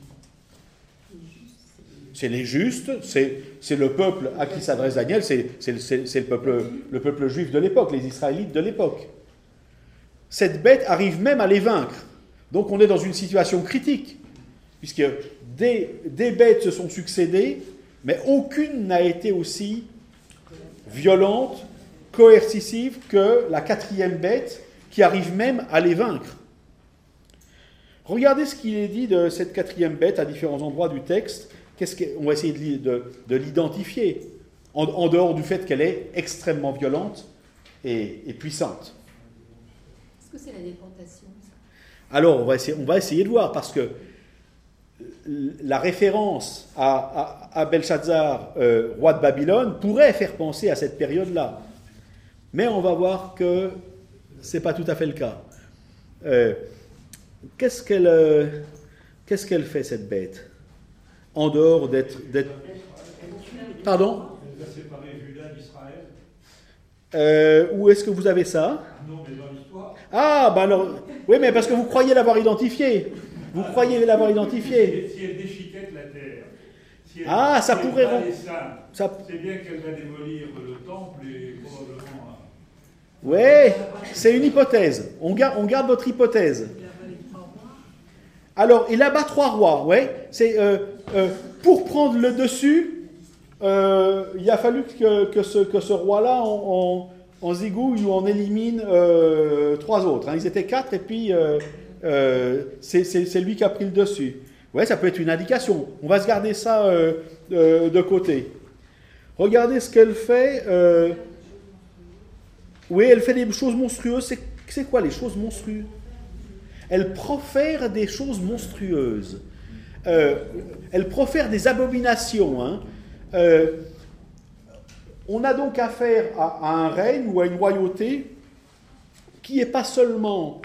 C'est les justes, c'est le peuple à qui s'adresse Daniel, c'est le peuple juif de l'époque, les Israélites de l'époque. Cette bête arrive même à les vaincre. Donc on est dans une situation critique, puisque des bêtes se sont succédées, mais aucune n'a été aussi violente, coercitive que la quatrième bête, qui arrive même à les vaincre. Regardez ce qu'il est dit de cette quatrième bête à différents endroits du texte. On va essayer de l'identifier, en dehors du fait qu'elle est extrêmement violente et puissante. Est-ce que c'est la déportation? Alors, on va essayer de voir, parce que la référence à Belshazzar, roi de Babylone, pourrait faire penser à cette période-là. Mais on va voir que ce n'est pas tout à fait le cas. Qu'est-ce qu'elle fait, cette bête? En dehors d'être... Pardon? Elle a séparé Juda d'Israël. Où est-ce que vous avez ça? Non, mais dans l'histoire. Ah, ben alors... Oui, mais parce que vous croyez l'avoir identifié. Vous croyez l'avoir identifié. Si elle déchiquette la terre, ça pourrait... C'est bien qu'elle va démolir le temple et probablement... Oui, c'est une hypothèse. On garde votre hypothèse. Alors, il abat 3 rois, ouais. C'est pour prendre le dessus, il a fallu que ce roi-là en zigouille ou en élimine 3 autres. Ils étaient 4 et puis c'est lui qui a pris le dessus. Ouais, ça peut être une indication. On va se garder ça de côté. Regardez ce qu'elle fait. Oui, elle fait des choses monstrueuses. C'est quoi les choses monstrueuses? Elle profère des choses monstrueuses. Elle profère des abominations. On a donc affaire à un règne ou à une royauté qui n'est pas seulement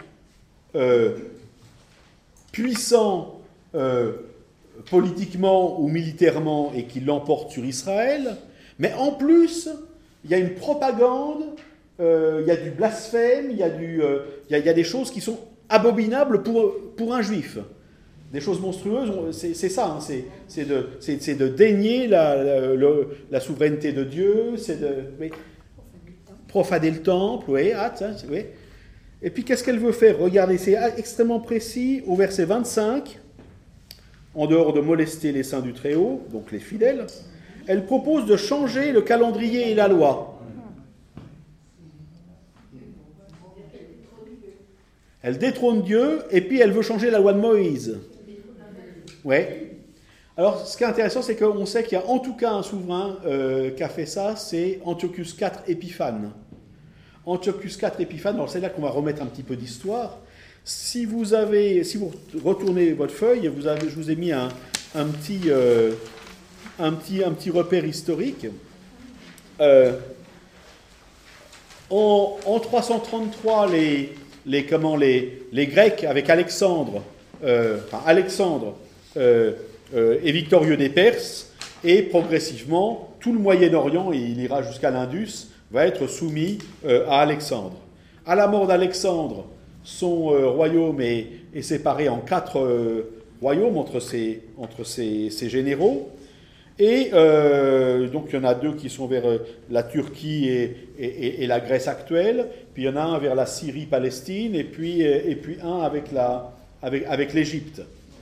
puissant politiquement ou militairement et qui l'emporte sur Israël, mais en plus, il y a une propagande, il y a du blasphème, il y a des choses qui sont abominable pour un juif. Des choses monstrueuses, c'est ça, c'est de dénier la souveraineté de Dieu, c'est de profaner le temple, oui. Et puis qu'est-ce qu'elle veut faire? Regardez, c'est extrêmement précis, au verset 25, en dehors de molester les saints du Très-Haut, donc les fidèles, elle propose de changer le calendrier et la loi. Elle détrône Dieu, et puis elle veut changer la loi de Moïse. Ouais. Alors, ce qui est intéressant, c'est qu'on sait qu'il y a en tout cas un souverain qui a fait ça, c'est Antiochus IV Épiphane. Antiochus IV Épiphane, alors c'est là qu'on va remettre un petit peu d'histoire. Si vous retournez votre feuille, je vous ai mis un petit repère historique. En 333, les Grecs, avec Alexandre, est victorieux des Perses, et progressivement, tout le Moyen-Orient, et il ira jusqu'à l'Indus, va être soumis à Alexandre. À la mort d'Alexandre, son royaume est séparé en 4 royaumes entre ses généraux. Et donc il y en a 2 qui sont vers la Turquie et la Grèce actuelle, puis il y en a un vers la Syrie-Palestine, et puis un avec l'Égypte.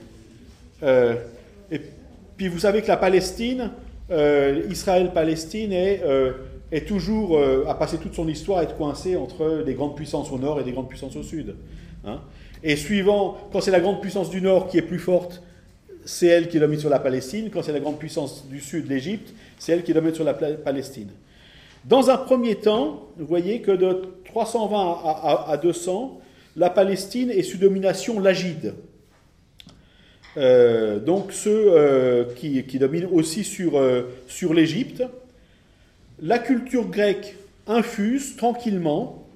Et puis vous savez que la Palestine, Israël-Palestine est toujours, a passé toute son histoire à être coincé entre des grandes puissances au nord et des grandes puissances au sud. Hein. Et suivant, quand c'est la grande puissance du nord qui est plus forte, c'est elle qui domine sur la Palestine. Quand c'est la grande puissance du sud, l'Égypte, c'est elle qui domine sur la Palestine. Dans un premier temps, vous voyez que de 320 à 200, la Palestine est sous domination lagide. Donc ceux qui dominent aussi sur l'Égypte. La culture grecque infuse tranquillement,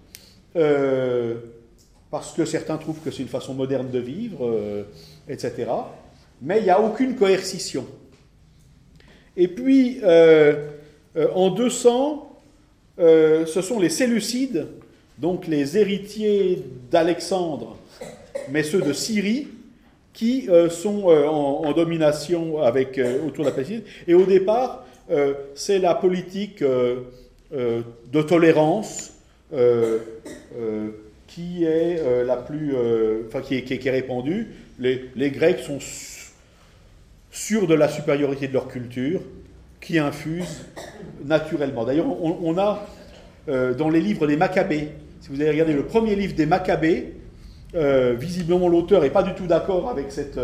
parce que certains trouvent que c'est une façon moderne de vivre, etc. Mais il n'y a aucune coercition. Et puis, en 200, ce sont les Séleucides, donc les héritiers d'Alexandre, mais ceux de Syrie, qui sont en domination autour de la Palestine. Et au départ, c'est la politique de tolérance qui est la plus, qui est répandue. Les Grecs sont sûrs de la supériorité de leur culture, qui infuse naturellement. D'ailleurs, on a dans les livres des Maccabées, si vous avez regardé le premier livre des Maccabées, visiblement l'auteur n'est pas du tout d'accord avec cette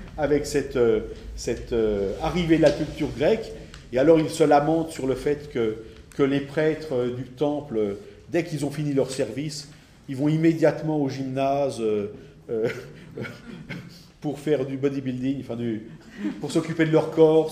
arrivée de la culture grecque, et alors il se lamente sur le fait que les prêtres du temple, dès qu'ils ont fini leur service, ils vont immédiatement au gymnase pour faire du bodybuilding, pour s'occuper de leur corps,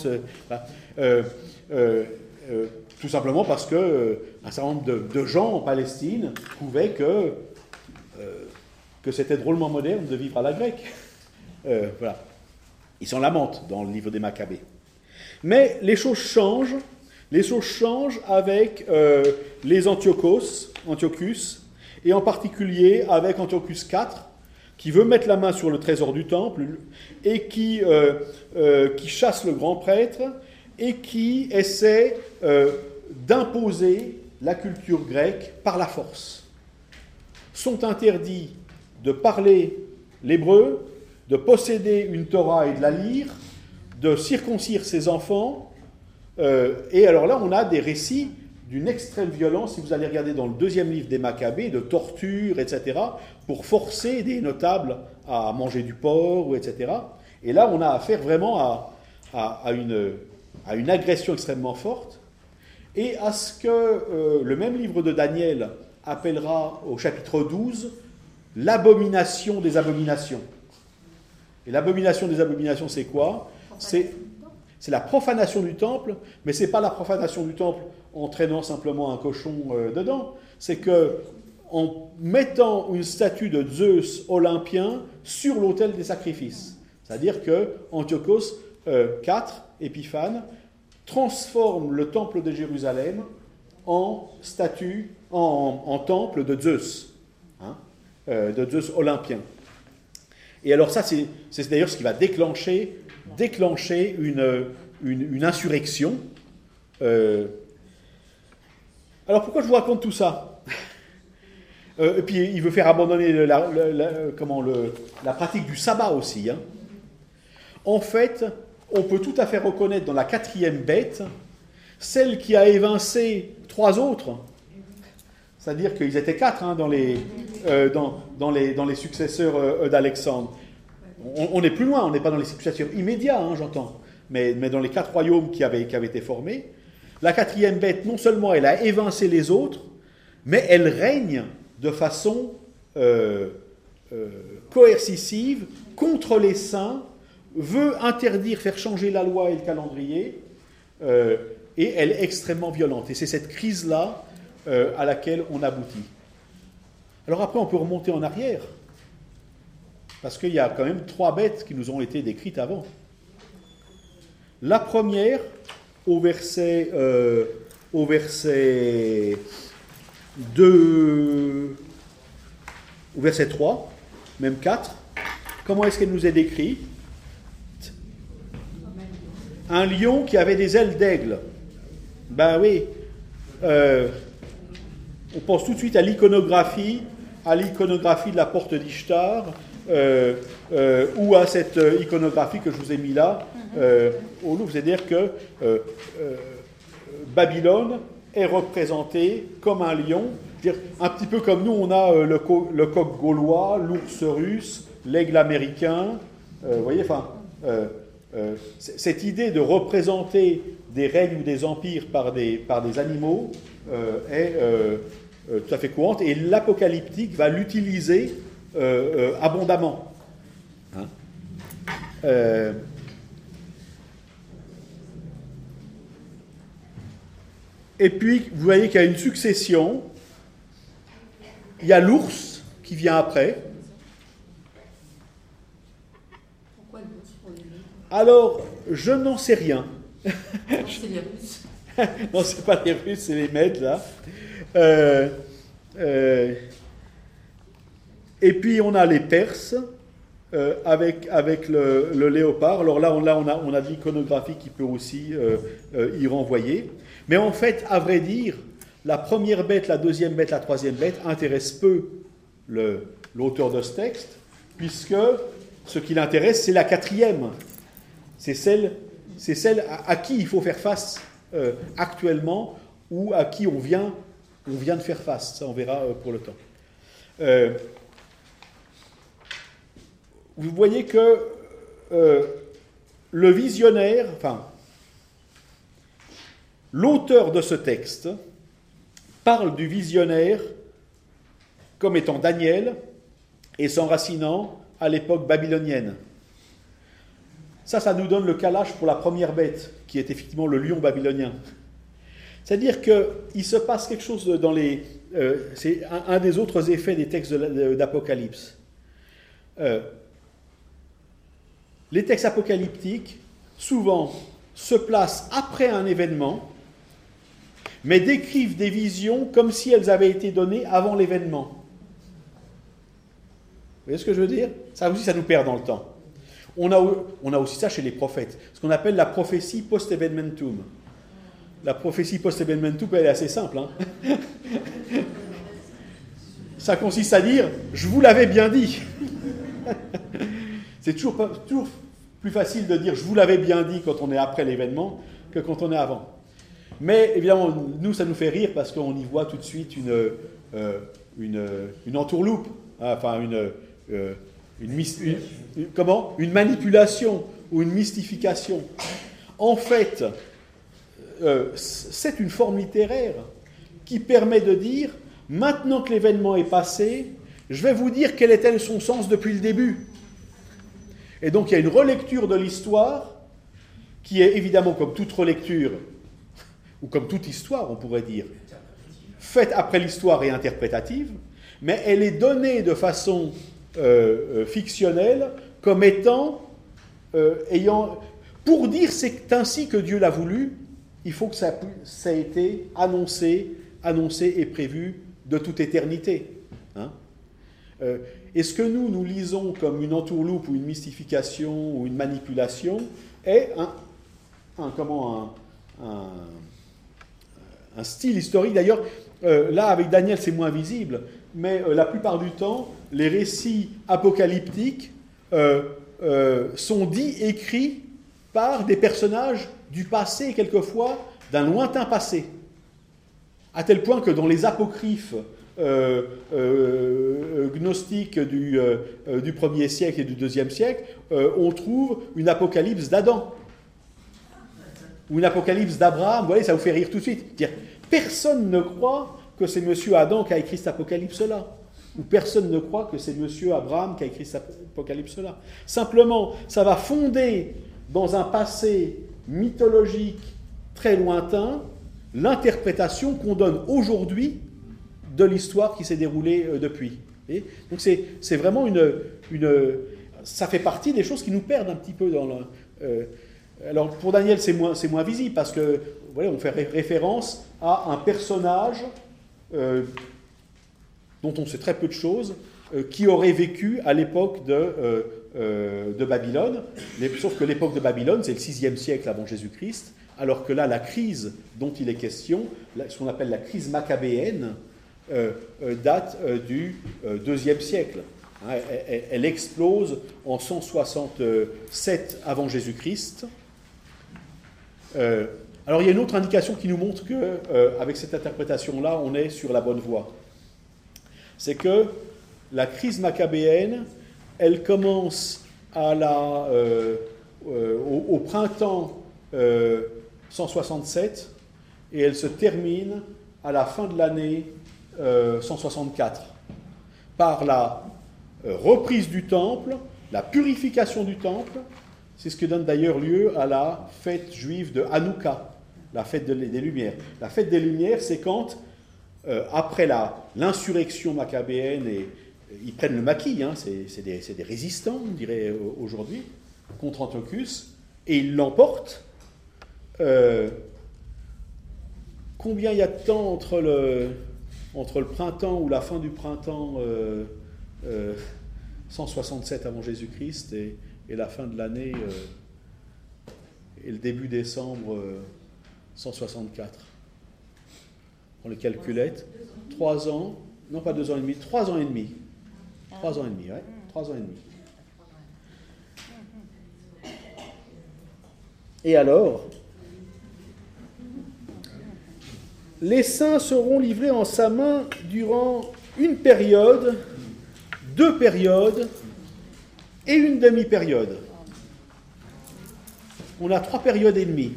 tout simplement parce que un certain nombre de gens en Palestine trouvaient que c'était drôlement moderne de vivre à la grecque. Voilà. Ils s'en lamentent dans le livre des Maccabées. Mais les choses changent. Les choses changent avec les Antiochus, et en particulier avec Antiochus IV, qui veut mettre la main sur le trésor du temple et qui chasse le grand prêtre et qui essaie d'imposer la culture grecque par la force. Sont interdits de parler l'hébreu, de posséder une Torah et de la lire, de circoncire ses enfants. Et alors là, on a des récits d'une extrême violence, si vous allez regarder dans le 2e livre des Maccabées, de torture, etc., pour forcer des notables à manger du porc, etc. Et là, on a affaire vraiment à une agression extrêmement forte, et à ce que le même livre de Daniel appellera au chapitre 12 l'abomination des abominations. Et l'abomination des abominations, c'est quoi ? C'est la profanation du temple, mais ce n'est pas la profanation du temple en traînant simplement un cochon dedans. C'est qu'en mettant une statue de Zeus olympien sur l'autel des sacrifices. C'est-à-dire que Antiochos IV, Épiphane, transforme le temple de Jérusalem en statue, en temple de Zeus, de Zeus olympien. Et alors ça, c'est d'ailleurs ce qui va déclencher une insurrection. Alors pourquoi je vous raconte tout ça ? Et puis il veut faire abandonner la pratique du sabbat aussi. Hein. En fait, on peut tout à fait reconnaître dans la 4e bête celle qui a évincé 3 autres. C'est-à-dire qu'ils étaient 4 dans les successeurs d'Alexandre. On est plus loin, on n'est pas dans les successeurs immédiats, j'entends, mais dans les 4 royaumes qui avaient été formés. La 4e bête, non seulement elle a évincé les autres, mais elle règne de façon coercitive contre les saints, veut interdire, faire changer la loi et le calendrier, et elle est extrêmement violente. Et c'est cette crise-là à laquelle on aboutit. Alors après, on peut remonter en arrière, parce qu'il y a quand même 3 bêtes qui nous ont été décrites avant. La première, au verset 2, au verset 3, même 4, comment est-ce qu'elle nous est décrite? Un lion qui avait des ailes d'aigle. Ben oui, on pense tout de suite à l'iconographie de la porte d'Ishtar, ou à cette iconographie que je vous ai mis là, au Louvre. C'est-à-dire que Babylone est représentée comme un lion, c'est-à-dire un petit peu comme nous, on a le coq gaulois, l'ours russe, l'aigle américain, vous voyez, enfin, cette idée de représenter des règnes ou des empires par des animaux est tout à fait courante, et l'apocalyptique va l'utiliser abondamment. Hein? Et puis, vous voyez qu'il y a une succession. Il y a l'ours qui vient après. Pourquoi l'ours pour les Russes? Alors, je n'en sais rien. Non, c'est les Russes. Non, c'est pas les Russes, c'est les Mèdes, là. Et puis, on a les Perses, avec le léopard. Alors là, on a de l'iconographie qui peut aussi y renvoyer. Mais en fait, à vrai dire, la première bête, la deuxième bête, la troisième bête intéressent peu l'auteur de ce texte, puisque ce qui l'intéresse, c'est la quatrième. C'est celle à qui il faut faire face actuellement, ou à qui on vient de faire face. Ça, on verra pour le temps. Vous voyez que le visionnaire, enfin, l'auteur de ce texte parle du visionnaire comme étant Daniel et s'enracinant à l'époque babylonienne. Ça nous donne le calage pour la première bête, qui est effectivement le lion babylonien. C'est-à-dire qu'il se passe quelque chose dans les... c'est un des autres effets des textes d'Apocalypse. Les textes apocalyptiques, souvent, se placent après un événement, mais décrivent des visions comme si elles avaient été données avant l'événement. Vous voyez ce que je veux dire? Ça aussi, ça nous perd dans le temps. On a aussi ça chez les prophètes, ce qu'on appelle la prophétie post-evenmentum. La prophétie post-evenmentum, elle est assez simple. Hein. Ça consiste à dire « je vous l'avais bien dit ». C'est toujours plus facile de dire « je vous l'avais bien dit » quand on est après l'événement que quand on est avant. Mais évidemment, nous, ça nous fait rire parce qu'on y voit tout de suite une entourloupe, hein, enfin une manipulation ou une mystification. En fait, c'est une forme littéraire qui permet de dire, maintenant que l'événement est passé, je vais vous dire quel était son sens depuis le début. Et donc il y a une relecture de l'histoire qui est évidemment, comme toute relecture, ou comme toute histoire, on pourrait dire, faite après l'histoire et interprétative, mais elle est donnée de façon fictionnelle comme étant pour dire c'est ainsi que Dieu l'a voulu, il faut que ça ait été annoncé et prévu de toute éternité. Hein? Et ce que nous lisons comme une entourloupe ou une mystification ou une manipulation est un style historique. D'ailleurs, là avec Daniel c'est moins visible, mais la plupart du temps, les récits apocalyptiques sont dits, écrits par des personnages du passé, quelquefois d'un lointain passé. À tel point que dans les apocryphes gnostiques du 1er siècle et du 2e siècle, on trouve une apocalypse d'Adam, ou une apocalypse d'Abraham. Vous voyez, ça vous fait rire tout de suite. Dire, personne ne croit que c'est M. Adam qui a écrit cette apocalypse-là. où personne ne croit que c'est monsieur Abraham qui a écrit cet apocalypse-là. Simplement, ça va fonder dans un passé mythologique très lointain l'interprétation qu'on donne aujourd'hui de l'histoire qui s'est déroulée depuis. Et donc c'est vraiment ça fait partie des choses qui nous perdent un petit peu dans le... alors pour Daniel c'est moins visible parce que voilà, on fait référence à un personnage dont on sait très peu de choses, qui aurait vécu à l'époque de Babylone, sauf que l'époque de Babylone c'est le 6e siècle avant Jésus-Christ, alors que là la crise dont il est question, ce qu'on appelle la crise maccabéenne, date du 2e siècle. Elle explose en 167 avant Jésus-Christ. Alors il y a une autre indication qui nous montre qu'avec cette interprétation-là, on est sur la bonne voie. C'est que la crise maccabéenne, elle commence au printemps 167 et elle se termine à la fin de l'année 164 par la reprise du temple, la purification du temple. C'est ce qui donne d'ailleurs lieu à la fête juive de Hanouka, la fête des Lumières. La fête des Lumières, c'est quand, après l'insurrection maccabéenne, et ils prennent le maquis, c'est des résistants, on dirait aujourd'hui, contre Antiochus, et ils l'emportent. Combien il y a de temps entre le printemps ou la fin du printemps 167 avant Jésus-Christ et la fin de l'année et le début décembre 164. On les calculette. 3 ans, non pas 2 ans et demi, 3 ans et demi. 3 ans et demi, ouais. 3 ans et demi. Et alors, les saints seront livrés en sa main durant une période, 2 périodes et une demi-période. On a 3 périodes et demie.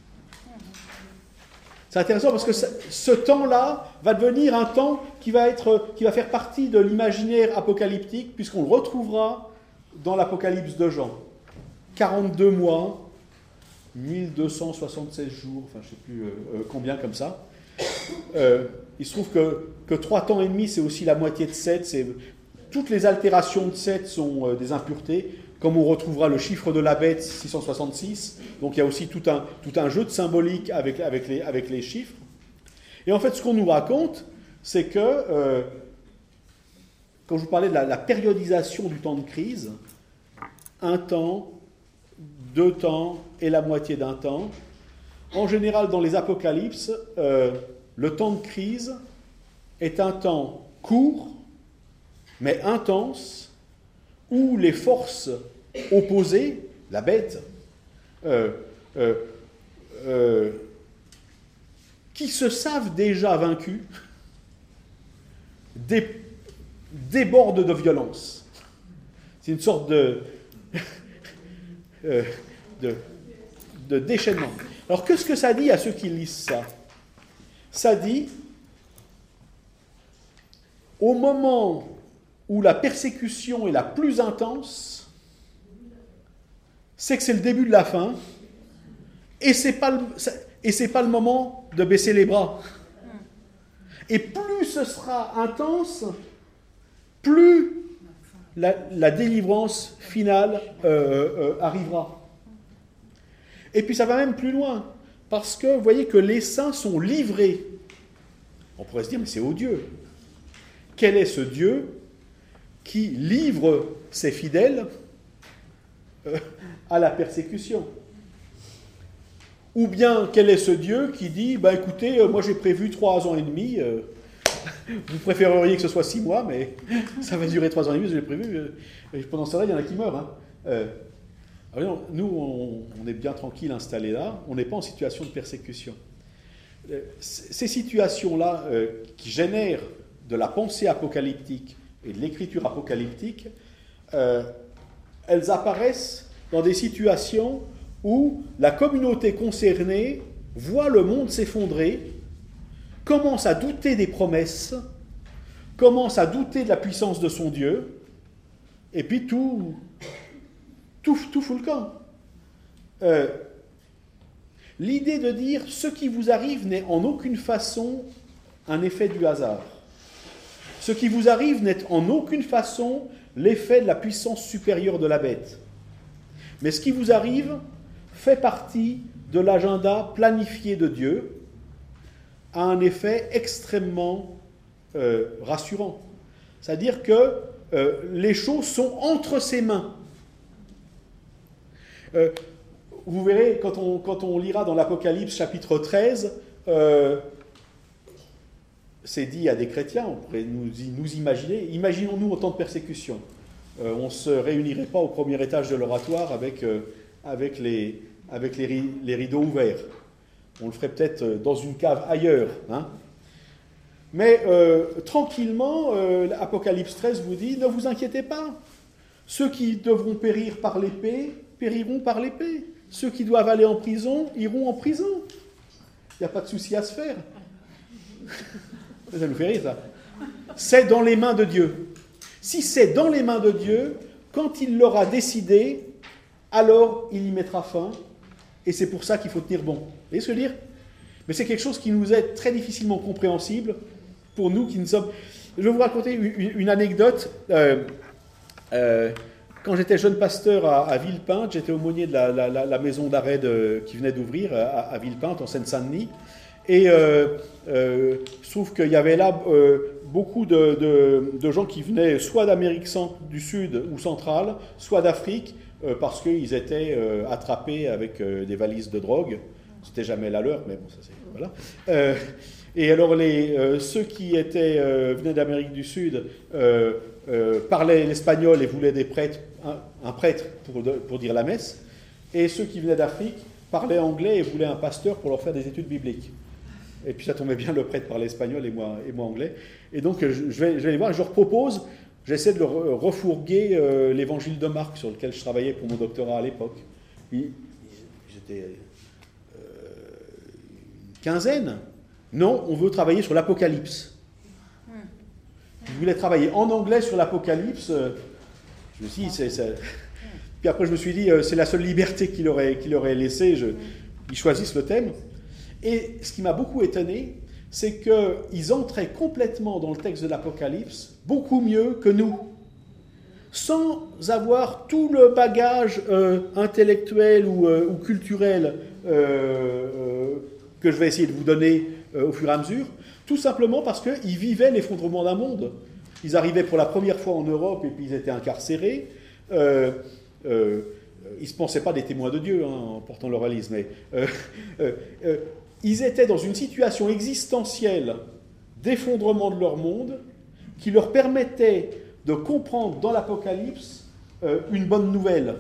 C'est intéressant parce que ce temps-là va devenir un temps qui va faire partie de l'imaginaire apocalyptique, puisqu'on le retrouvera dans l'Apocalypse de Jean. 42 mois, 1276 jours, enfin je ne sais plus combien comme ça. Il se trouve que 3 temps et demi, c'est aussi la moitié de 7. Toutes les altérations de 7 sont des impuretés, comme on retrouvera le chiffre de la bête 666. Donc il y a aussi tout un jeu de symbolique avec les chiffres. Et en fait, ce qu'on nous raconte, c'est que, quand je vous parlais de la périodisation du temps de crise, 1 temps, 2 temps et la moitié d'un temps, en général dans les apocalypses, le temps de crise est un temps court, mais intense, où les forces opposées, la bête, qui se savent déjà vaincus, débordent de violence. C'est une sorte de déchaînement. Alors, qu'est-ce que ça dit à ceux qui lisent ça ? Ça dit, au moment où la persécution est la plus intense, c'est que c'est le début de la fin, et c'est pas le moment de baisser les bras. Et plus ce sera intense, plus la délivrance finale arrivera. Et puis ça va même plus loin, parce que vous voyez que les saints sont livrés. On pourrait se dire, mais c'est odieux. Quel est ce Dieu qui livre ses fidèles à la persécution? Ou bien, quel est ce Dieu qui dit, écoutez, moi j'ai prévu 3 ans et demi, vous préféreriez que ce soit 6 mois, mais ça va durer 3 ans et demi, j'ai prévu, et pendant ce temps-là, il y en a qui meurent. Alors, nous, on est bien tranquille installés là, on n'est pas en situation de persécution. Ces situations-là qui génèrent de la pensée apocalyptique et de l'écriture apocalyptique, elles apparaissent dans des situations où la communauté concernée voit le monde s'effondrer, commence à douter des promesses, commence à douter de la puissance de son Dieu, et puis tout fout le camp. L'idée de dire ce qui vous arrive n'est en aucune façon un effet du hasard. Ce qui vous arrive n'est en aucune façon l'effet de la puissance supérieure de la bête. Mais ce qui vous arrive fait partie de l'agenda planifié de Dieu, a un effet extrêmement rassurant. C'est-à-dire que les choses sont entre ses mains. Vous verrez, quand on lira dans l'Apocalypse chapitre 13, c'est dit à des chrétiens, on pourrait nous imaginer, imaginons-nous en temps de persécution. On ne se réunirait pas au premier étage de l'oratoire avec les rideaux ouverts. On le ferait peut-être dans une cave ailleurs. Hein. Mais tranquillement, l'Apocalypse 13 vous dit, ne vous inquiétez pas. Ceux qui devront périr par l'épée, périront par l'épée. Ceux qui doivent aller en prison, iront en prison. Il n'y a pas de souci à se faire. Ça nous fait rire, ça. C'est dans les mains de Dieu. Si c'est dans les mains de Dieu, quand il l'aura décidé, alors il y mettra fin. Et c'est pour ça qu'il faut tenir bon. Vous voyez ce que je veux dire ? Mais c'est quelque chose qui nous est très difficilement compréhensible pour nous qui ne sommes... Je vais vous raconter une anecdote. Quand j'étais jeune pasteur à Villepinte, j'étais aumônier de la maison d'arrêt qui venait d'ouvrir à Villepinte, en Seine-Saint-Denis. Et il se trouve qu'il y avait là beaucoup de gens qui venaient soit d'Amérique du Sud ou centrale, soit d'Afrique, parce qu'ils étaient attrapés avec des valises de drogue. C'était jamais la leur, mais bon, ça c'est... Voilà. Et alors, ceux qui venaient d'Amérique du Sud parlaient l'espagnol et voulaient un prêtre pour dire la messe. Et ceux qui venaient d'Afrique parlaient anglais et voulaient un pasteur pour leur faire des études bibliques. Et puis ça tombait bien, le prêtre parlait espagnol et moi anglais. Et donc, je vais les voir et je leur propose, j'essaie de leur refourguer l'évangile de Marc, sur lequel je travaillais pour mon doctorat à l'époque. J'étais une quinzaine. Non, on veut travailler sur l'Apocalypse. Je voulais travailler en anglais sur l'Apocalypse. Je me suis dit, Puis après, je me suis dit, c'est la seule liberté qu'il aurait laissée. Ils choisissent le thème. Et ce qui m'a beaucoup étonné, c'est qu'ils entraient complètement dans le texte de l'Apocalypse, beaucoup mieux que nous, sans avoir tout le bagage intellectuel ou culturel que je vais essayer de vous donner au fur et à mesure, tout simplement parce qu'ils vivaient l'effondrement d'un monde. Ils arrivaient pour la première fois en Europe et puis ils étaient incarcérés. Ils ne se pensaient pas des témoins de Dieu en portant l'oralisme, mais ils étaient dans une situation existentielle d'effondrement de leur monde qui leur permettait de comprendre dans l'Apocalypse une bonne nouvelle.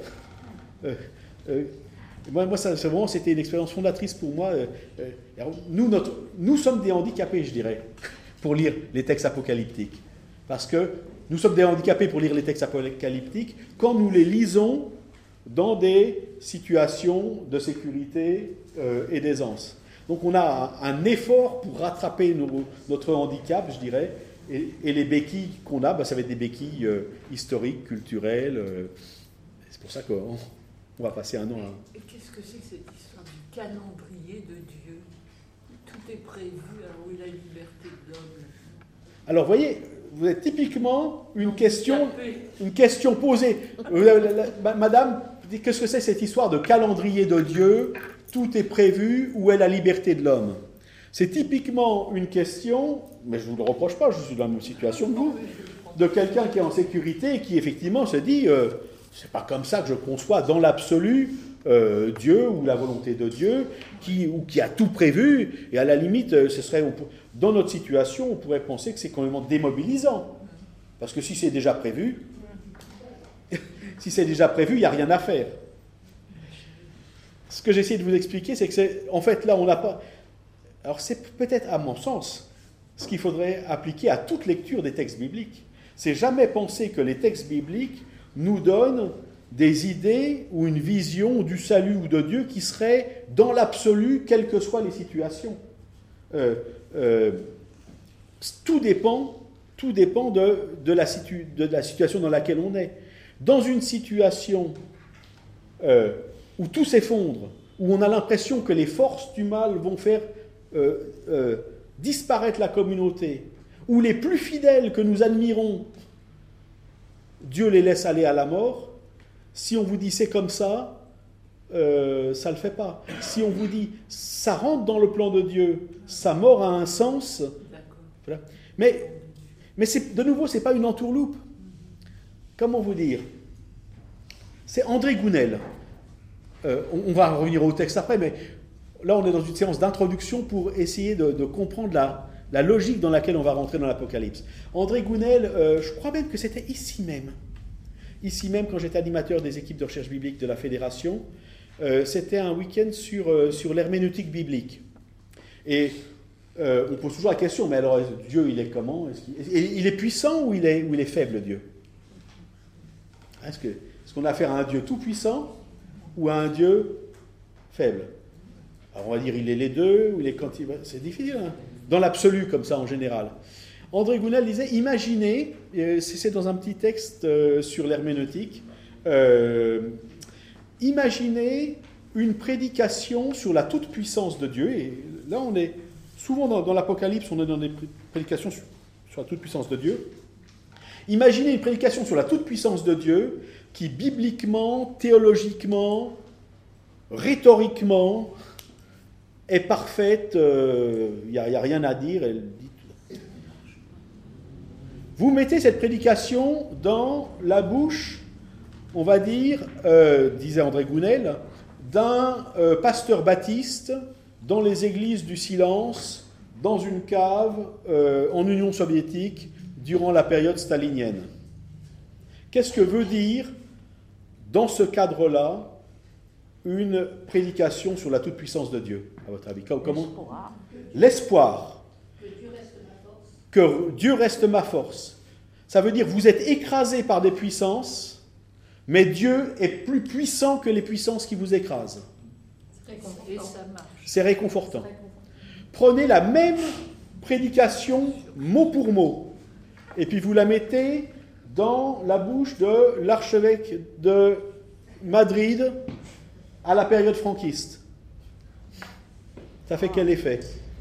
Moi, c'était une expérience fondatrice pour moi. Nous sommes des handicapés, je dirais, pour lire les textes apocalyptiques. Parce que nous sommes des handicapés pour lire les textes apocalyptiques quand nous les lisons dans des situations de sécurité et d'aisance. Donc on a un effort pour rattraper notre handicap, je dirais, et les béquilles qu'on a, ça va être des béquilles historiques, culturelles. C'est pour ça qu'on va passer un an à... Et qu'est-ce que c'est que cette histoire du calendrier de Dieu ? Tout est prévu, alors où est la liberté de l'homme ? Alors, vous voyez, vous êtes typiquement une question posée. Madame, qu'est-ce que c'est cette histoire de calendrier de Dieu ? Tout est prévu, où est la liberté de l'homme ? C'est typiquement une question, mais je ne vous le reproche pas, je suis dans la même situation que vous, de quelqu'un qui est en sécurité et qui effectivement se dit c'est pas comme ça que je conçois dans l'absolu Dieu ou la volonté de Dieu qui a tout prévu, et à la limite, dans notre situation, on pourrait penser que c'est complètement démobilisant. Parce que si c'est déjà prévu, il n'y a rien à faire. Ce que j'essaie de vous expliquer, c'est que en fait, là, on n'a pas... Alors, c'est peut-être, à mon sens, ce qu'il faudrait appliquer à toute lecture des textes bibliques. C'est jamais penser que les textes bibliques nous donnent des idées ou une vision du salut ou de Dieu qui serait dans l'absolu, quelles que soient les situations. Tout dépend Tout dépend de la situation dans laquelle on est. Dans une situation où tout s'effondre, où on a l'impression que les forces du mal vont faire disparaître la communauté, où les plus fidèles que nous admirons, Dieu les laisse aller à la mort, si on vous dit c'est comme ça ne le fait pas. Si on vous dit ça rentre dans le plan de Dieu, sa mort a un sens, voilà. Mais de nouveau, ce n'est pas une entourloupe. Comment vous dire? C'est André Gounel. On va revenir au texte après, mais là on est dans une séance d'introduction pour essayer de comprendre la logique dans laquelle on va rentrer dans l'Apocalypse. André Gounel, je crois même que c'était ici même quand j'étais animateur des équipes de recherche biblique de la Fédération, c'était un week-end sur l'herméneutique biblique. Et on pose toujours la question, mais alors Dieu il est comment? Il est puissant ou il est faible, Dieu? Est-ce qu'on a affaire à un Dieu tout puissant ou à un Dieu faible? Alors on va dire il est les deux, ou il est quand il va... C'est difficile, hein, dans l'absolu comme ça en général. André Gounel disait, imaginez, c'est dans un petit texte sur l'herméneutique, imaginez une prédication sur la toute-puissance de Dieu, et là on est souvent dans l'Apocalypse, on est dans des prédications sur la toute-puissance de Dieu. Imaginez une prédication sur la toute-puissance de Dieu qui bibliquement, théologiquement, rhétoriquement est parfaite, il n'y a rien à dire, elle dit tout. Vous mettez cette prédication dans la bouche, on va dire, disait André Gounel, d'un pasteur baptiste dans les églises du silence, dans une cave en Union soviétique durant la période stalinienne. Qu'est-ce que veut dire, dans ce cadre-là, une prédication sur la toute-puissance de Dieu, à votre avis? Comment? L'espoir. Que Dieu reste ma force. Ça veut dire, vous êtes écrasé par des puissances, mais Dieu est plus puissant que les puissances qui vous écrasent. C'est réconfortant. Prenez la même prédication mot pour mot, et puis vous la mettez dans la bouche de l'archevêque de Madrid à la période franquiste. Ça fait quel effet?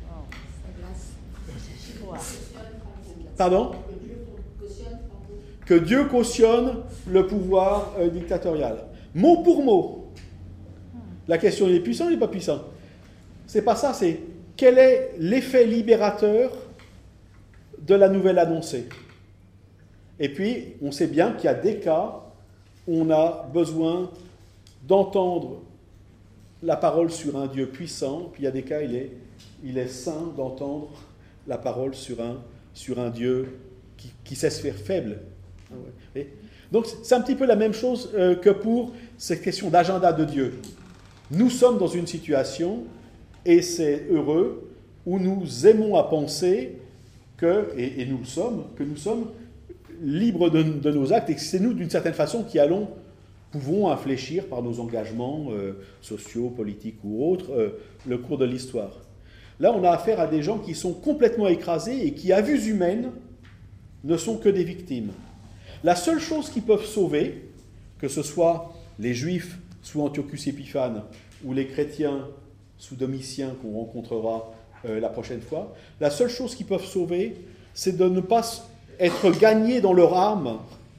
Pardon? Que Dieu cautionne le pouvoir dictatorial. Mot pour mot. La question, il est puissant ou il n'est pas puissant? C'est pas ça, c'est quel est l'effet libérateur de la nouvelle annoncée? Et puis, on sait bien qu'il y a des cas où on a besoin d'entendre la parole sur un Dieu puissant, puis il y a des cas, il est sain d'entendre la parole sur un Dieu qui sait se faire faible. Donc, c'est un petit peu la même chose que pour cette question d'agenda de Dieu. Nous sommes dans une situation, et c'est heureux, où nous aimons à penser et nous le sommes, que nous sommes libres de nos actes, et que c'est nous, d'une certaine façon, qui pouvons infléchir par nos engagements sociaux, politiques ou autres, le cours de l'histoire. Là, on a affaire à des gens qui sont complètement écrasés et qui, à vue humaine, ne sont que des victimes. La seule chose qu'ils peuvent sauver, que ce soit les Juifs sous Antiochus Épiphane ou les chrétiens sous Domitien qu'on rencontrera la prochaine fois, la seule chose qu'ils peuvent sauver, c'est de ne pas être gagnés dans leur âme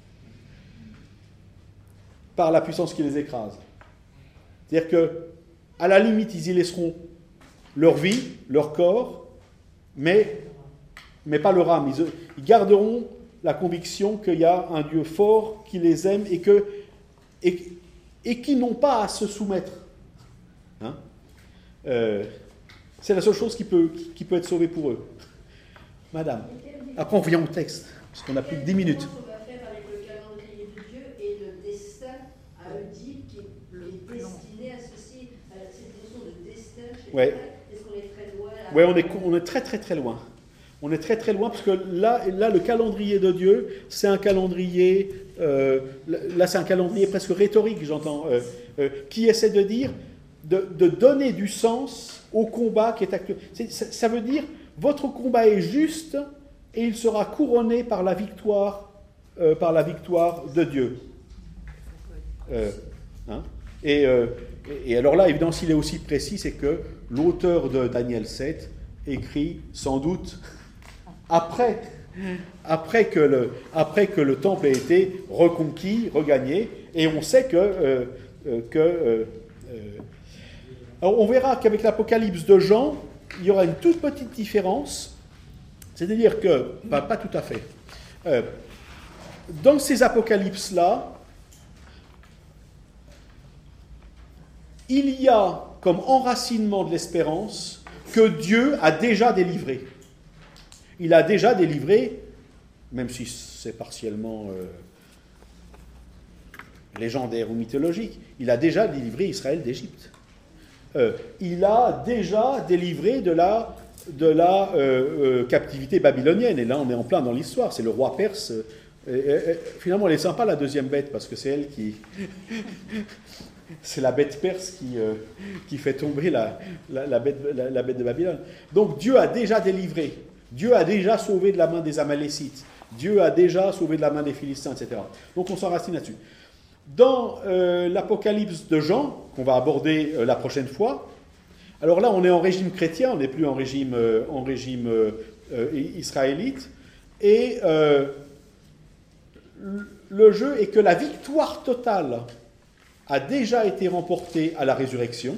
par la puissance qui les écrase. C'est-à-dire qu'à la limite, ils y laisseront leur vie, leur corps, mais pas leur âme. Ils garderont la conviction qu'il y a un Dieu fort qui les aime et qui n'ont pas à se soumettre. Hein? C'est la seule chose qui peut être sauvée pour eux. Madame, après on revient au texte, parce qu'on a plus de 10 minutes. Comment on va faire avec le calendrier de Dieu et le destin à Oedipe qui est destiné à ceci, à cette notion de destin chez Ouais. Est-ce qu'on est très loin là? Oui, on est très très très loin. On est très très loin, parce que là le calendrier de Dieu, c'est un calendrier, c'est un calendrier presque rhétorique, j'entends, qui essaie de dire, de donner du sens au combat qui est actuel. Ça veut dire, votre combat est juste et il sera couronné par la victoire de Dieu. Et alors là, évidemment, s'il est aussi précis, c'est que l'auteur de Daniel 7 écrit sans doute après que le temple ait été reconquis, regagné, et on sait alors on verra qu'avec l'Apocalypse de Jean, il y aura une toute petite différence, c'est-à-dire que, pas tout à fait, dans ces apocalypses-là, il y a comme enracinement de l'espérance que Dieu a déjà délivré. Il a déjà délivré, même si c'est partiellement légendaire ou mythologique, il a déjà délivré Israël d'Égypte. Il a déjà délivré de la captivité babylonienne. Et là, on est en plein dans l'histoire. C'est le roi perse. Finalement, elle est sympa, la deuxième bête, parce que c'est elle qui... c'est la bête perse qui fait tomber la bête de Babylone. Donc, Dieu a déjà délivré. Dieu a déjà sauvé de la main des Amalécites. Dieu a déjà sauvé de la main des Philistins, etc. Donc, on s'enracine là-dessus. Dans l'Apocalypse de Jean, qu'on va aborder la prochaine fois, alors là, on est en régime chrétien, on n'est plus en régime israélite, et le jeu est que la victoire totale a déjà été remportée à la résurrection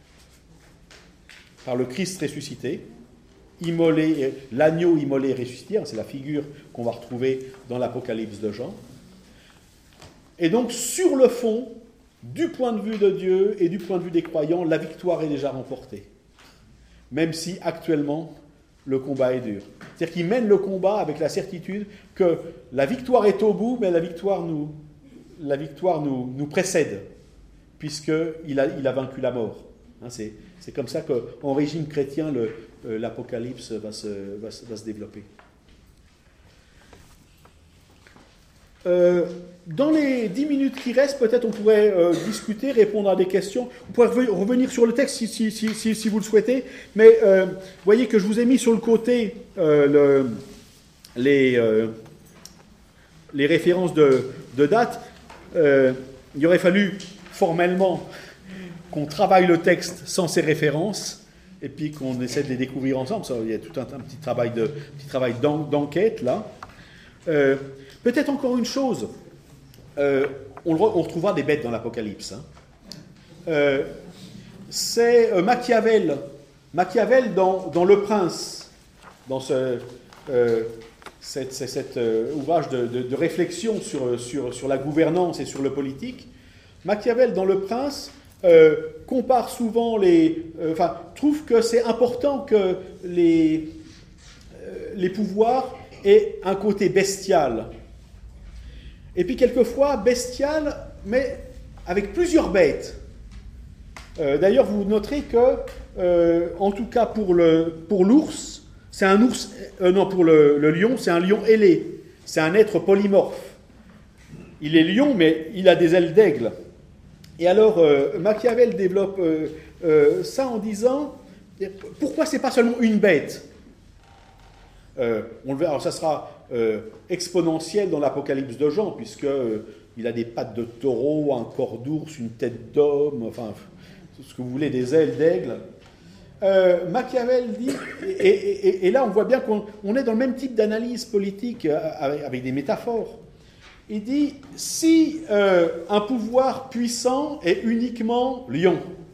par le Christ ressuscité, immolé, l'agneau immolé et ressuscité, c'est la figure qu'on va retrouver dans l'Apocalypse de Jean. Et donc, sur le fond, du point de vue de Dieu et du point de vue des croyants, la victoire est déjà remportée. Même si, actuellement, le combat est dur. C'est-à-dire qu'ils mènent le combat avec la certitude que la victoire est au bout, mais la victoire nous précède, puisqu'il a vaincu la mort. C'est comme ça qu'en régime chrétien, l'Apocalypse va se développer. Dans les 10 minutes qui restent, peut-être on pourrait discuter, répondre à des questions. On pourrait revenir sur le texte si vous le souhaitez, mais vous voyez que je vous ai mis sur le côté les références de date. Il aurait fallu formellement qu'on travaille le texte sans ces références et puis qu'on essaie de les découvrir ensemble. Ça, il y a tout un petit travail d'enquête là. Peut-être encore une chose, on retrouvera des bêtes dans l'Apocalypse. C'est Machiavel. Machiavel dans Le Prince, dans cet ouvrage de réflexion sur la gouvernance et sur le politique. Machiavel dans Le Prince compare souvent trouve que c'est important que les pouvoirs aient un côté bestial. Et puis quelquefois bestial, mais avec plusieurs bêtes. D'ailleurs, vous noterez que, en tout cas pour l'ours, c'est un ours. Non, pour le lion, c'est un lion ailé. C'est un être polymorphe. Il est lion, mais il a des ailes d'aigle. Et alors, Machiavel développe ça en disant pourquoi c'est pas seulement une bête. On le verra. Alors, ça sera exponentiel dans l'Apocalypse de Jean, puisque il a des pattes de taureau, un corps d'ours, une tête d'homme, enfin, ce que vous voulez, des ailes d'aigle. Machiavel dit, et là on voit bien qu'on est dans le même type d'analyse politique avec des métaphores. Il dit, si un pouvoir puissant est uniquement lion,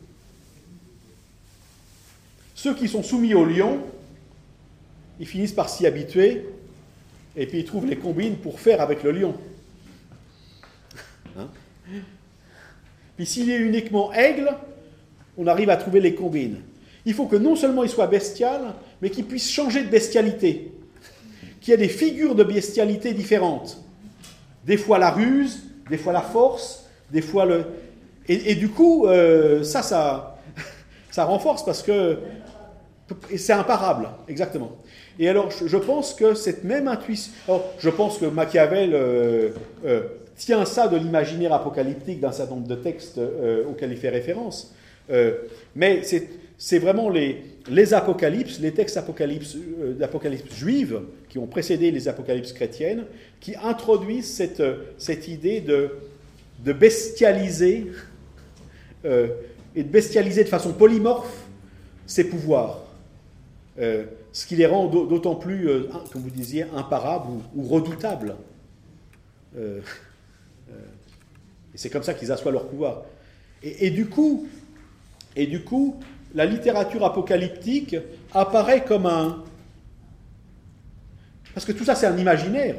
ceux qui sont soumis au lion, ils finissent par s'y habituer, et puis ils trouvent les combines pour faire avec le lion. Hein? Puis s'il est uniquement aigle, on arrive à trouver les combines. Il faut que non seulement il soit bestial, mais qu'il puisse changer de bestialité, qu'il y ait des figures de bestialité différentes. Des fois la ruse, des fois la force, des fois le... Et du coup, ça renforce parce que c'est imparable, exactement. Et alors, je pense que cette même intuition... Alors, je pense que Machiavel tient ça de l'imaginaire apocalyptique d'un certain nombre de textes auxquels il fait référence. Mais c'est vraiment les apocalypses, les textes d'apocalypse juives qui ont précédé les apocalypses chrétiennes, qui introduisent cette idée de bestialiser et de bestialiser de façon polymorphe ses pouvoirs. Ce qui les rend d'autant plus, comme vous disiez, imparables ou redoutables. Et c'est comme ça qu'ils assoient leur pouvoir. Et du coup, la littérature apocalyptique apparaît comme un... Parce que tout ça, c'est un imaginaire.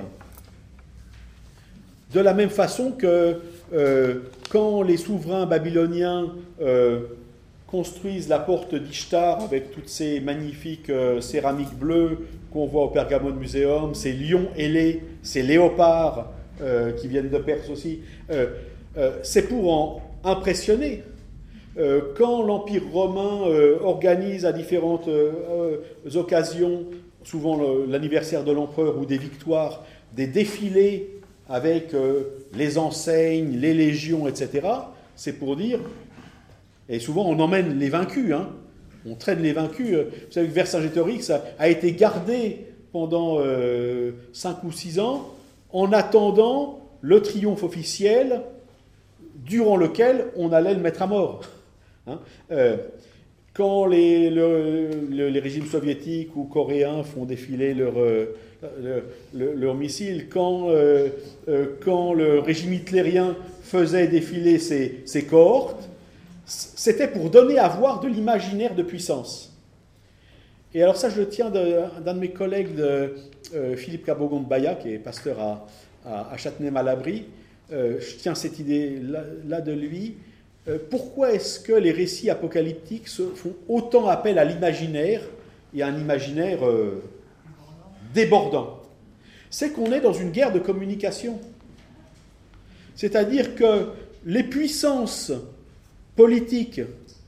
De la même façon que quand les souverains babyloniens construisent la porte d'Ishtar avec toutes ces magnifiques céramiques bleues qu'on voit au Pergamon Museum, ces lions ailés, ces léopards qui viennent de Perse aussi, c'est pour en impressionner. Quand l'Empire romain organise à différentes occasions, souvent l'anniversaire de l'empereur ou des victoires, des défilés avec les enseignes, les légions, etc., c'est pour dire, et souvent on emmène les vaincus, hein, on traîne les vaincus. Vous savez que Vercingétorix a été gardé pendant 5 ou 6 ans en attendant le triomphe officiel durant lequel on allait le mettre à mort. Hein, quand les régimes soviétiques ou coréens font défiler leurs missiles, quand le régime hitlérien faisait défiler ses cohortes, c'était pour donner à voir de l'imaginaire de puissance. Et alors ça, je le tiens d'un de mes collègues, Philippe Cabogon de Baya, qui est pasteur à Châtenay-Malabry. Je tiens cette idée-là de lui. Pourquoi est-ce que les récits apocalyptiques font autant appel à l'imaginaire et à un imaginaire débordant? C'est qu'on est dans une guerre de communication. C'est-à-dire que les puissances politiques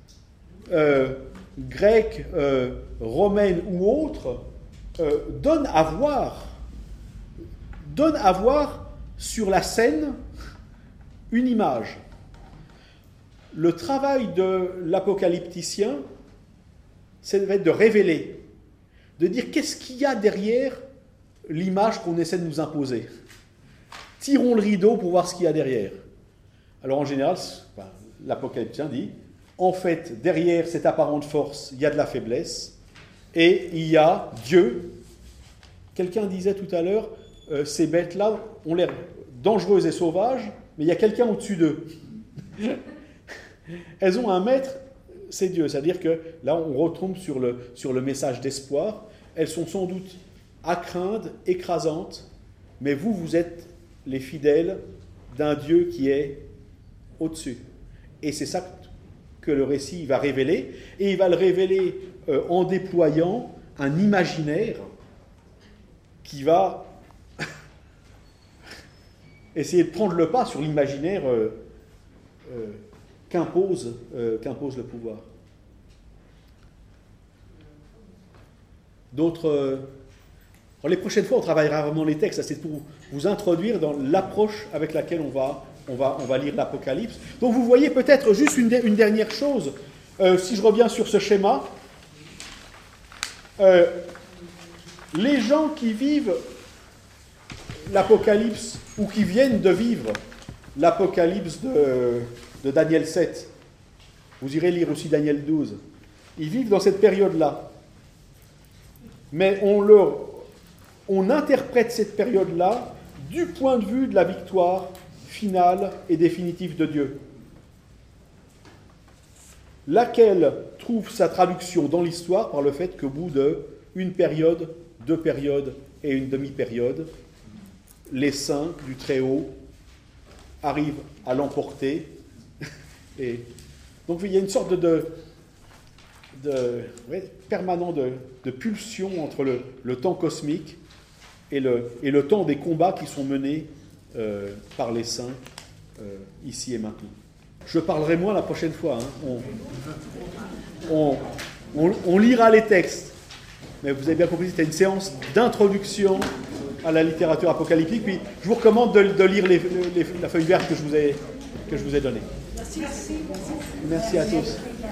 grecques, romaines ou autres donnent à voir sur la scène une image. Le travail de l'apocalypticien, c'est de révéler, de dire qu'est-ce qu'il y a derrière l'image qu'on essaie de nous imposer. Tirons le rideau pour voir ce qu'il y a derrière. Alors en général, l'apocalyptien dit, en fait, derrière cette apparente force, il y a de la faiblesse, et il y a Dieu. Quelqu'un disait tout à l'heure, ces bêtes-là ont l'air dangereuses et sauvages, mais il y a quelqu'un au-dessus d'eux. Elles ont un maître, c'est Dieu. C'est-à-dire que là, on retombe sur le message d'espoir. Elles sont sans doute à craindre, écrasantes, mais vous êtes les fidèles d'un Dieu qui est au-dessus. Et c'est ça que le récit va révéler. Et il va le révéler en déployant un imaginaire qui va essayer de prendre le pas sur l'imaginaire qu'impose le pouvoir. Les prochaines fois, on travaillera vraiment les textes. C'est pour vous introduire dans l'approche avec laquelle on va lire l'Apocalypse. Donc vous voyez peut-être juste une dernière chose. Si je reviens sur ce schéma, les gens qui vivent l'Apocalypse ou qui viennent de vivre l'Apocalypse de Daniel 7, vous irez lire aussi Daniel 12, ils vivent dans cette période-là. Mais on interprète cette période-là du point de vue de la victoire finale et définitive de Dieu, laquelle trouve sa traduction dans l'histoire par le fait qu'au bout d'une période, 2 périodes et une demi-période, les saints du Très-Haut arrivent à l'emporter. Et donc il y a une sorte permanent de pulsion entre le temps cosmique et le temps des combats qui sont menés par les saints ici et maintenant. Je parlerai moins la prochaine fois. Hein. On lira les textes. Mais vous avez bien compris, c'était une séance d'introduction à la littérature apocalyptique. Puis je vous recommande de lire la feuille verte que je vous ai donnée. Merci. Merci à tous.